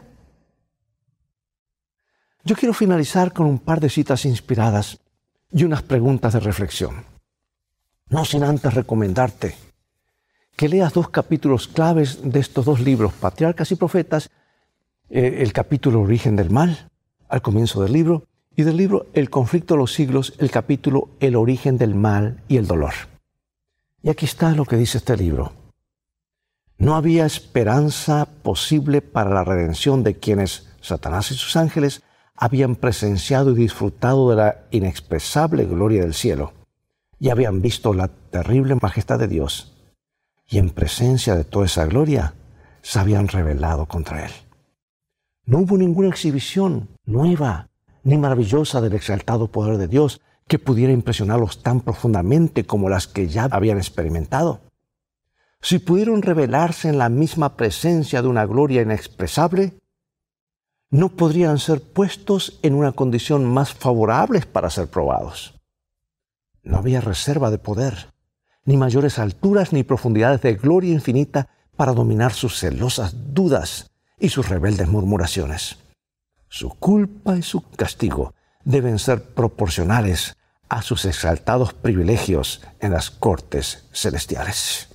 Speaker 6: Yo quiero finalizar con un par de citas inspiradas y unas preguntas de reflexión. No sin antes recomendarte que leas 2 capítulos claves de estos 2 libros, Patriarcas y Profetas, el capítulo Origen del Mal, al comienzo del libro, y del libro El conflicto de los siglos, el capítulo El origen del mal y el dolor. Y aquí está lo que dice este libro. No había esperanza posible para la redención de quienes Satanás y sus ángeles habían presenciado y disfrutado de la inexpresable gloria del cielo y habían visto la terrible majestad de Dios, y en presencia de toda esa gloria se habían rebelado contra Él. No hubo ninguna exhibición nueva ni maravillosa del exaltado poder de Dios que pudiera impresionarlos tan profundamente como las que ya habían experimentado. Si pudieron revelarse en la misma presencia de una gloria inexpresable, no podrían ser puestos en una condición más favorable para ser probados. No había reserva de poder, ni mayores alturas ni profundidades de gloria infinita para dominar sus celosas dudas y sus rebeldes murmuraciones. Su culpa y su castigo deben ser proporcionales a sus exaltados privilegios en las cortes celestiales.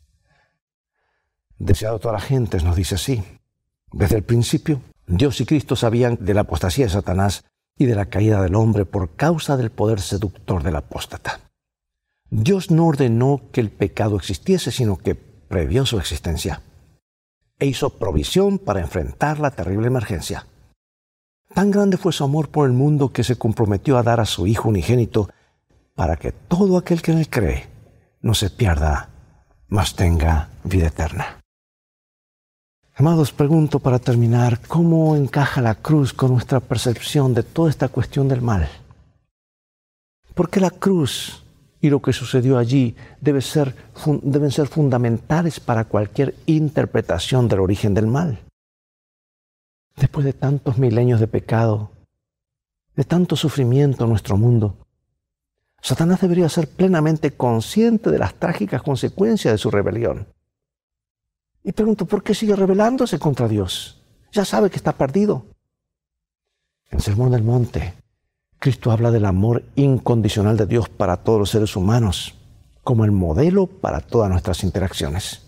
Speaker 6: Deseado de todas las gentes nos dice así: desde el principio, Dios y Cristo sabían de la apostasía de Satanás y de la caída del hombre por causa del poder seductor del apóstata. Dios no ordenó que el pecado existiese, sino que previó su existencia e hizo provisión para enfrentar la terrible emergencia. Tan grande fue su amor por el mundo que se comprometió a dar a su Hijo unigénito para que todo aquel que en él cree no se pierda, mas tenga vida eterna. Amados, pregunto para terminar, ¿cómo encaja la cruz con nuestra percepción de toda esta cuestión del mal? ¿Por qué la cruz y lo que sucedió allí deben ser fundamentales para cualquier interpretación del origen del mal? Después de tantos milenios de pecado, de tanto sufrimiento en nuestro mundo, Satanás debería ser plenamente consciente de las trágicas consecuencias de su rebelión. Y pregunto, ¿por qué sigue rebelándose contra Dios? Ya sabe que está perdido. En el Sermón del Monte, Cristo habla del amor incondicional de Dios para todos los seres humanos, como el modelo para todas nuestras interacciones.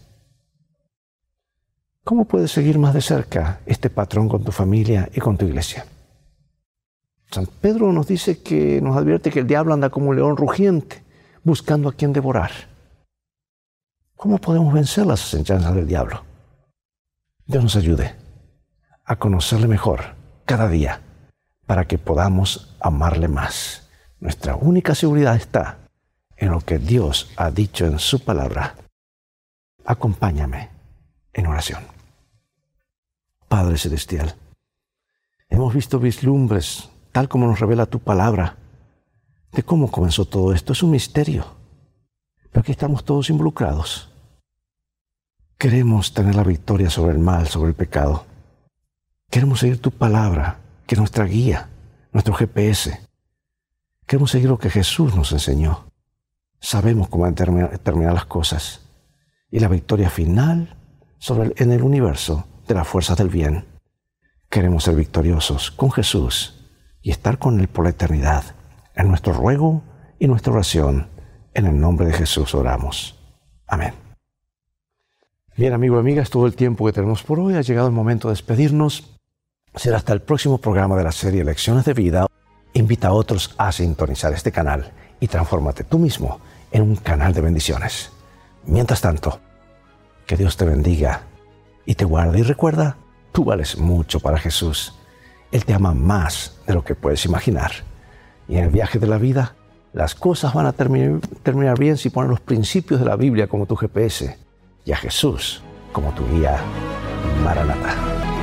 Speaker 6: ¿Cómo puedes seguir más de cerca este patrón con tu familia y con tu iglesia? San Pedro nos dice que nos advierte que el diablo anda como un león rugiente, buscando a quien devorar. ¿Cómo podemos vencer las acechanzas del diablo? Dios nos ayude a conocerle mejor cada día para que podamos amarle más. Nuestra única seguridad está en lo que Dios ha dicho en su palabra. Acompáñame en oración. Padre Celestial, hemos visto vislumbres, tal como nos revela tu palabra, de cómo comenzó todo esto. Es un misterio, pero aquí estamos todos involucrados. Queremos tener la victoria sobre el mal, sobre el pecado. Queremos seguir tu palabra, que es nuestra guía, nuestro GPS. Queremos seguir lo que Jesús nos enseñó. Sabemos cómo terminar las cosas y la victoria final en el universo de las fuerzas del bien. Queremos ser victoriosos con Jesús y estar con Él por la eternidad. En nuestro ruego y nuestra oración, en el nombre de Jesús oramos. Amén. Bien, amigo y amiga, es todo el tiempo que tenemos por hoy. Ha llegado el momento de despedirnos. Será hasta el próximo programa de la serie Lecciones de Vida. Invita a otros a sintonizar este canal y transfórmate tú mismo en un canal de bendiciones. Mientras tanto, que Dios te bendiga y te guarde. Y recuerda, tú vales mucho para Jesús. Él te ama más de lo que puedes imaginar. Y en el viaje de la vida, las cosas van a terminar bien si pones los principios de la Biblia como tu GPS y a Jesús como tu guía. Maranatha.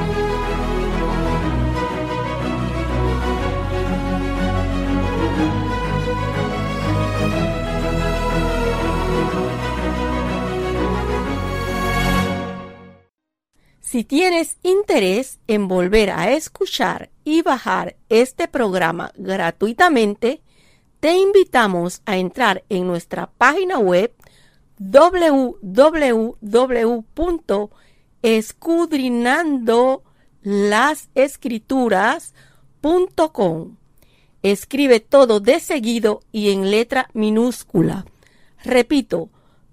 Speaker 7: Si tienes interés en volver a escuchar y bajar este programa gratuitamente, te invitamos a entrar en nuestra página web www.escudriñandolaescrituras.com. Escribe todo de seguido y en letra minúscula. Repito,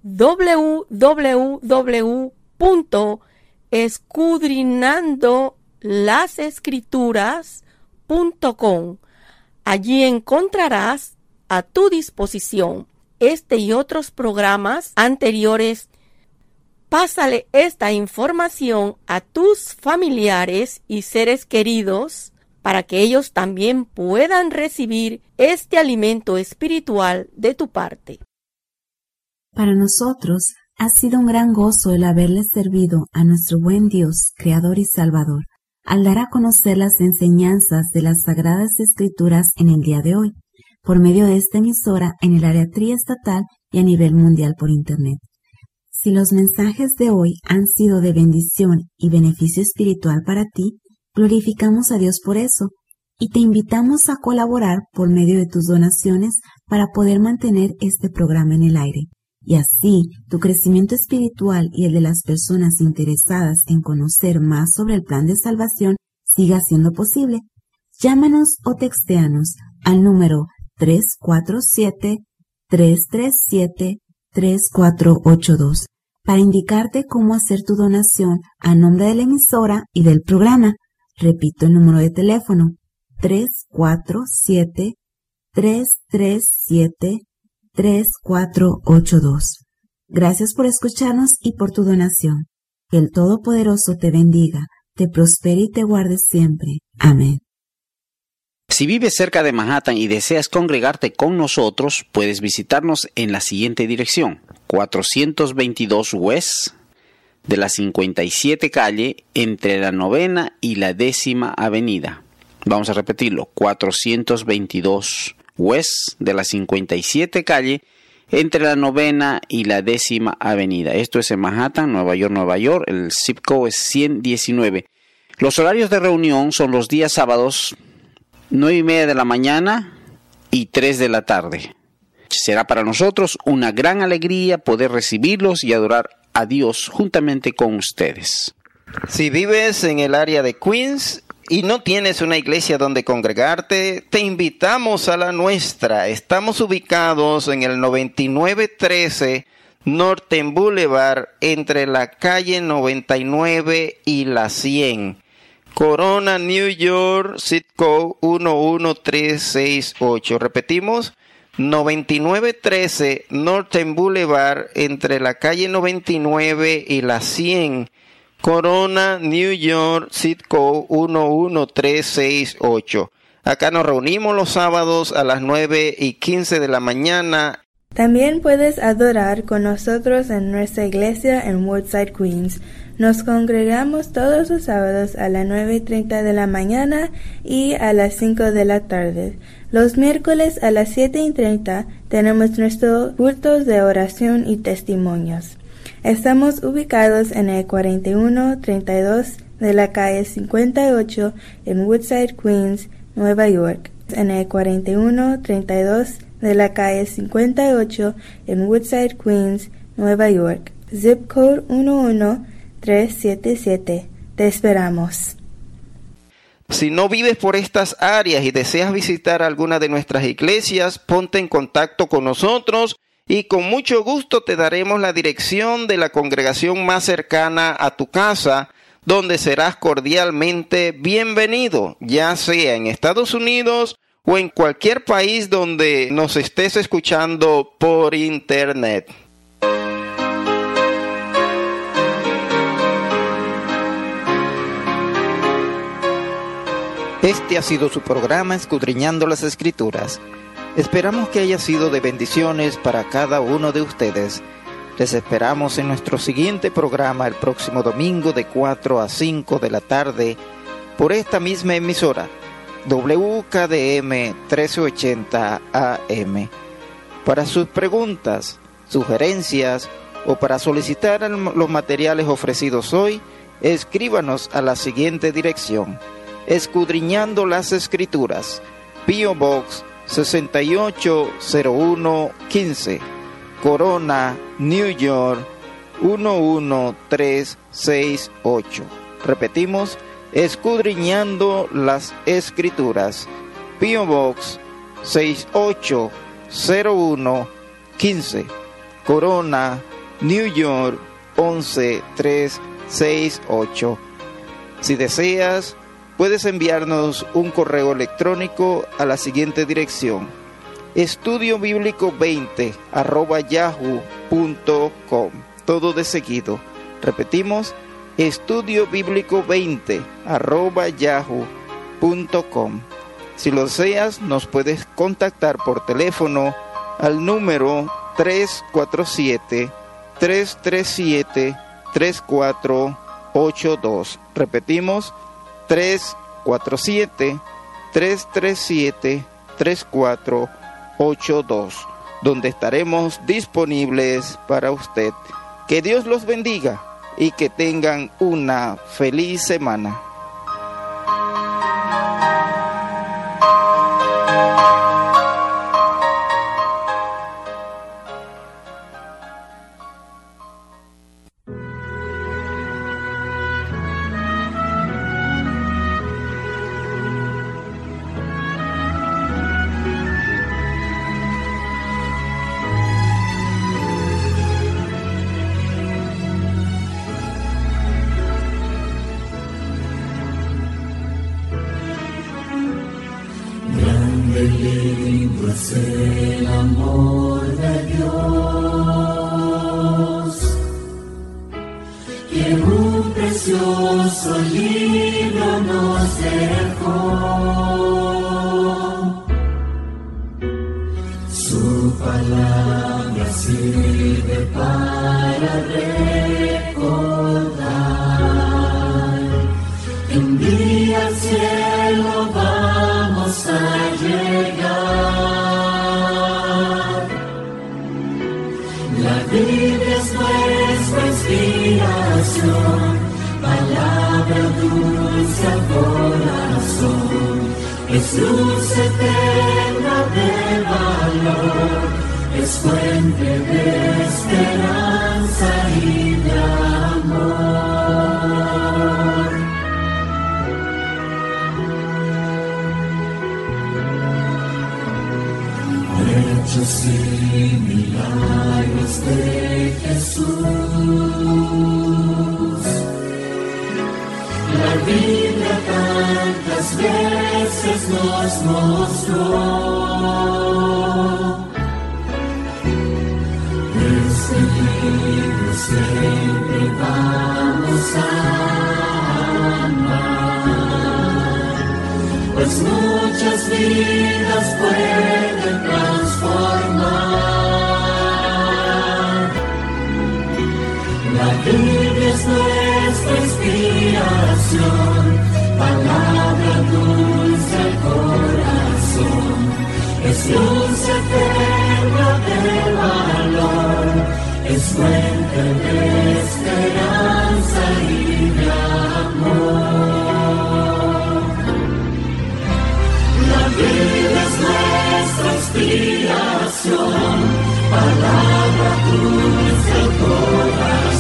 Speaker 7: www.escudriñandolaescrituras.com. Allí encontrarás a tu disposición este y otros programas anteriores. Pásale esta información a tus familiares y seres queridos para que ellos también puedan recibir este alimento espiritual de tu parte.
Speaker 8: Para nosotros ha sido un gran gozo el haberle servido a nuestro buen Dios, Creador y Salvador, al dar a conocer las enseñanzas de las Sagradas Escrituras en el día de hoy, por medio de esta emisora en el área triestatal y a nivel mundial por Internet. Si los mensajes de hoy han sido de bendición y beneficio espiritual para ti, glorificamos a Dios por eso y te invitamos a colaborar por medio de tus donaciones para poder mantener este programa en el aire. Y así, tu crecimiento espiritual y el de las personas interesadas en conocer más sobre el plan de salvación siga siendo posible. Llámanos o textéanos al número 347-337-3482 para indicarte cómo hacer tu donación a nombre de la emisora y del programa. Repito el número de teléfono: 347-337-3482. Gracias por escucharnos y por tu donación. Que el Todopoderoso te bendiga, te prospere y te guarde siempre. Amén.
Speaker 9: Si vives cerca de Manhattan y deseas congregarte con nosotros, puedes visitarnos en la siguiente dirección: 422 West de la 57 calle, entre la 9ª y la 10ª avenida. Vamos a repetirlo: 422 West de la 57 calle, entre la 9ª y la 10ª avenida. Esto es en Manhattan, Nueva York. El zip code es 119. Los horarios de reunión son los días sábados, 9:30 de la mañana y 3 de la tarde. Será para nosotros una gran alegría poder recibirlos y adorar a Dios juntamente con ustedes.
Speaker 10: Si vives en el área de Queens y no tienes una iglesia donde congregarte, te invitamos a la nuestra. Estamos ubicados en el 9913 Norton Boulevard, entre la calle 99 y la 100. Corona, New York, zip code 11368. Repetimos, 9913 Norton Boulevard, entre la calle 99 y la 100. Corona, New York, zip code 11368. Acá nos reunimos los sábados a las 9:15 de la mañana.
Speaker 11: También puedes adorar con nosotros en nuestra iglesia en Woodside, Queens. Nos congregamos todos los sábados a las 9:30 de la mañana y a las 5 de la tarde. Los miércoles a las 7:30 tenemos nuestros cultos de oración y testimonios. Estamos ubicados en el 4132 de la calle 58 en Woodside, Queens, Nueva York. En el 4132 de la calle 58 en Woodside, Queens, Nueva York. zip code 11377. Te esperamos.
Speaker 10: Si no vives por estas áreas y deseas visitar alguna de nuestras iglesias, ponte en contacto con nosotros y con mucho gusto te daremos la dirección de la congregación más cercana a tu casa, donde serás cordialmente bienvenido, ya sea en Estados Unidos o en cualquier país donde nos estés escuchando por internet. Este ha sido su programa Escudriñando las Escrituras. Esperamos que haya sido de bendiciones para cada uno de ustedes. Les esperamos en nuestro siguiente programa el próximo domingo de 4 a 5 de la tarde por esta misma emisora, WKDM 1380 AM. Para sus preguntas, sugerencias o para solicitar los materiales ofrecidos hoy, escríbanos a la siguiente dirección: Escudriñando las Escrituras, P.O. Box 680115, Corona, New York 11368. Repetimos: Escudriñando las Escrituras, P.O. Box 680115, Corona, New York 11368. Si deseas, puedes enviarnos un correo electrónico a la siguiente dirección: estudiobíblico20@yahoo.com. Todo de seguido. Repetimos: estudiobíblico20@yahoo.com. Si lo deseas, nos puedes contactar por teléfono al número 347-337-3482. Repetimos: 347-337-3482, donde estaremos disponibles para usted. Que Dios los bendiga y que tengan una feliz semana.
Speaker 12: El amor de Dios, que un precioso libro nos dejó. Su palabra sirve para recordar. En día al cielo vamos a llegar. La Biblia es nuestra inspiración, palabra dulce al corazón, es luz eterna de valor, es fuente de esperanza y de amor. Hechos y milagros de Jesús, la Biblia tantas veces nos mostró. Este libro siempre vamos a amar, pues muchas vidas pueden transformar. La Biblia es nuestra inspiración, palabra dulce al corazón, es luz eterna de valor, es fuente de esperanza y de amor. La Biblia es nuestra inspiración, palabra dulce al corazón,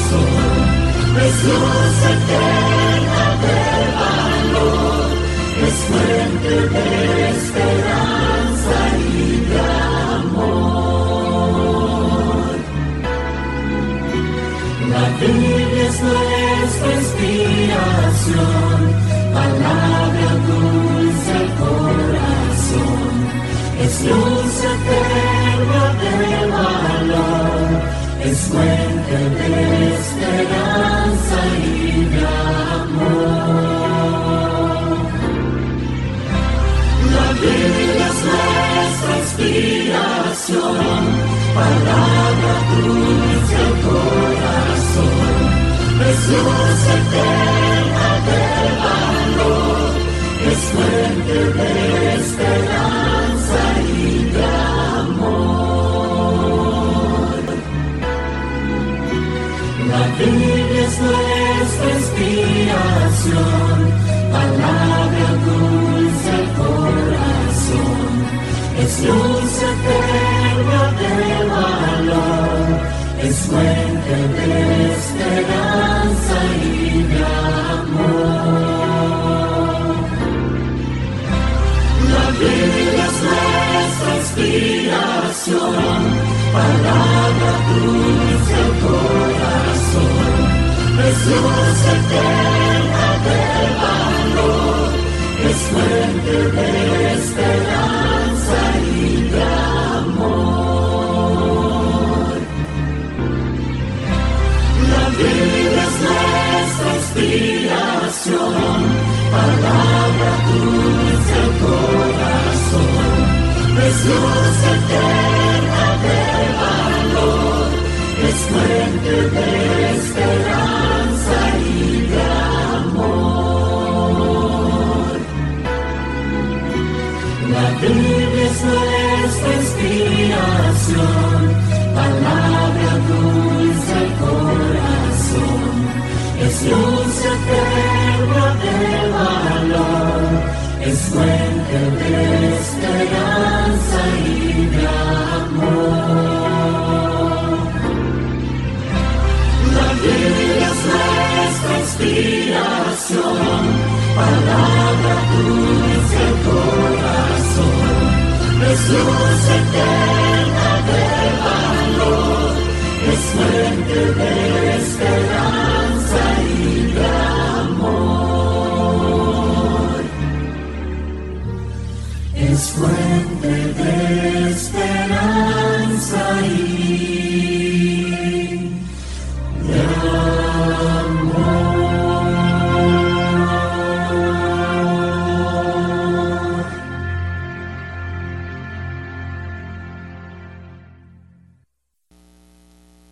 Speaker 12: es luz eterna de valor, es fuente de esperanza y de amor. La Biblia es nuestra inspiración, palabra dulce al corazón, es luz eterna de valor, es fuente de esperanza y de amor. La Biblia es nuestra inspiración, palabra dulce al corazón, es luz eterna de valor, es fuente de esperanza y de amor. La Biblia es nuestra inspiración, palabra dulce al corazón, es luz eterna de valor, es fuente de esperanza y de amor. La Biblia es nuestra inspiración, palabra dulce al corazón, es luz eterna de valor, es fuente de esperanza y de amor. La Biblia es nuestra inspiración, palabra dulce al corazón, es luz eterna de valor, es fuente de esperanza y de amor. La Biblia es nuestra inspiración, palabra dulce al corazón, es luz eterna de valor, es fuente de esperanza y de amor. La Biblia es nuestra inspiración, palabra dulce al corazón, es luz eterna de valor, es fuente de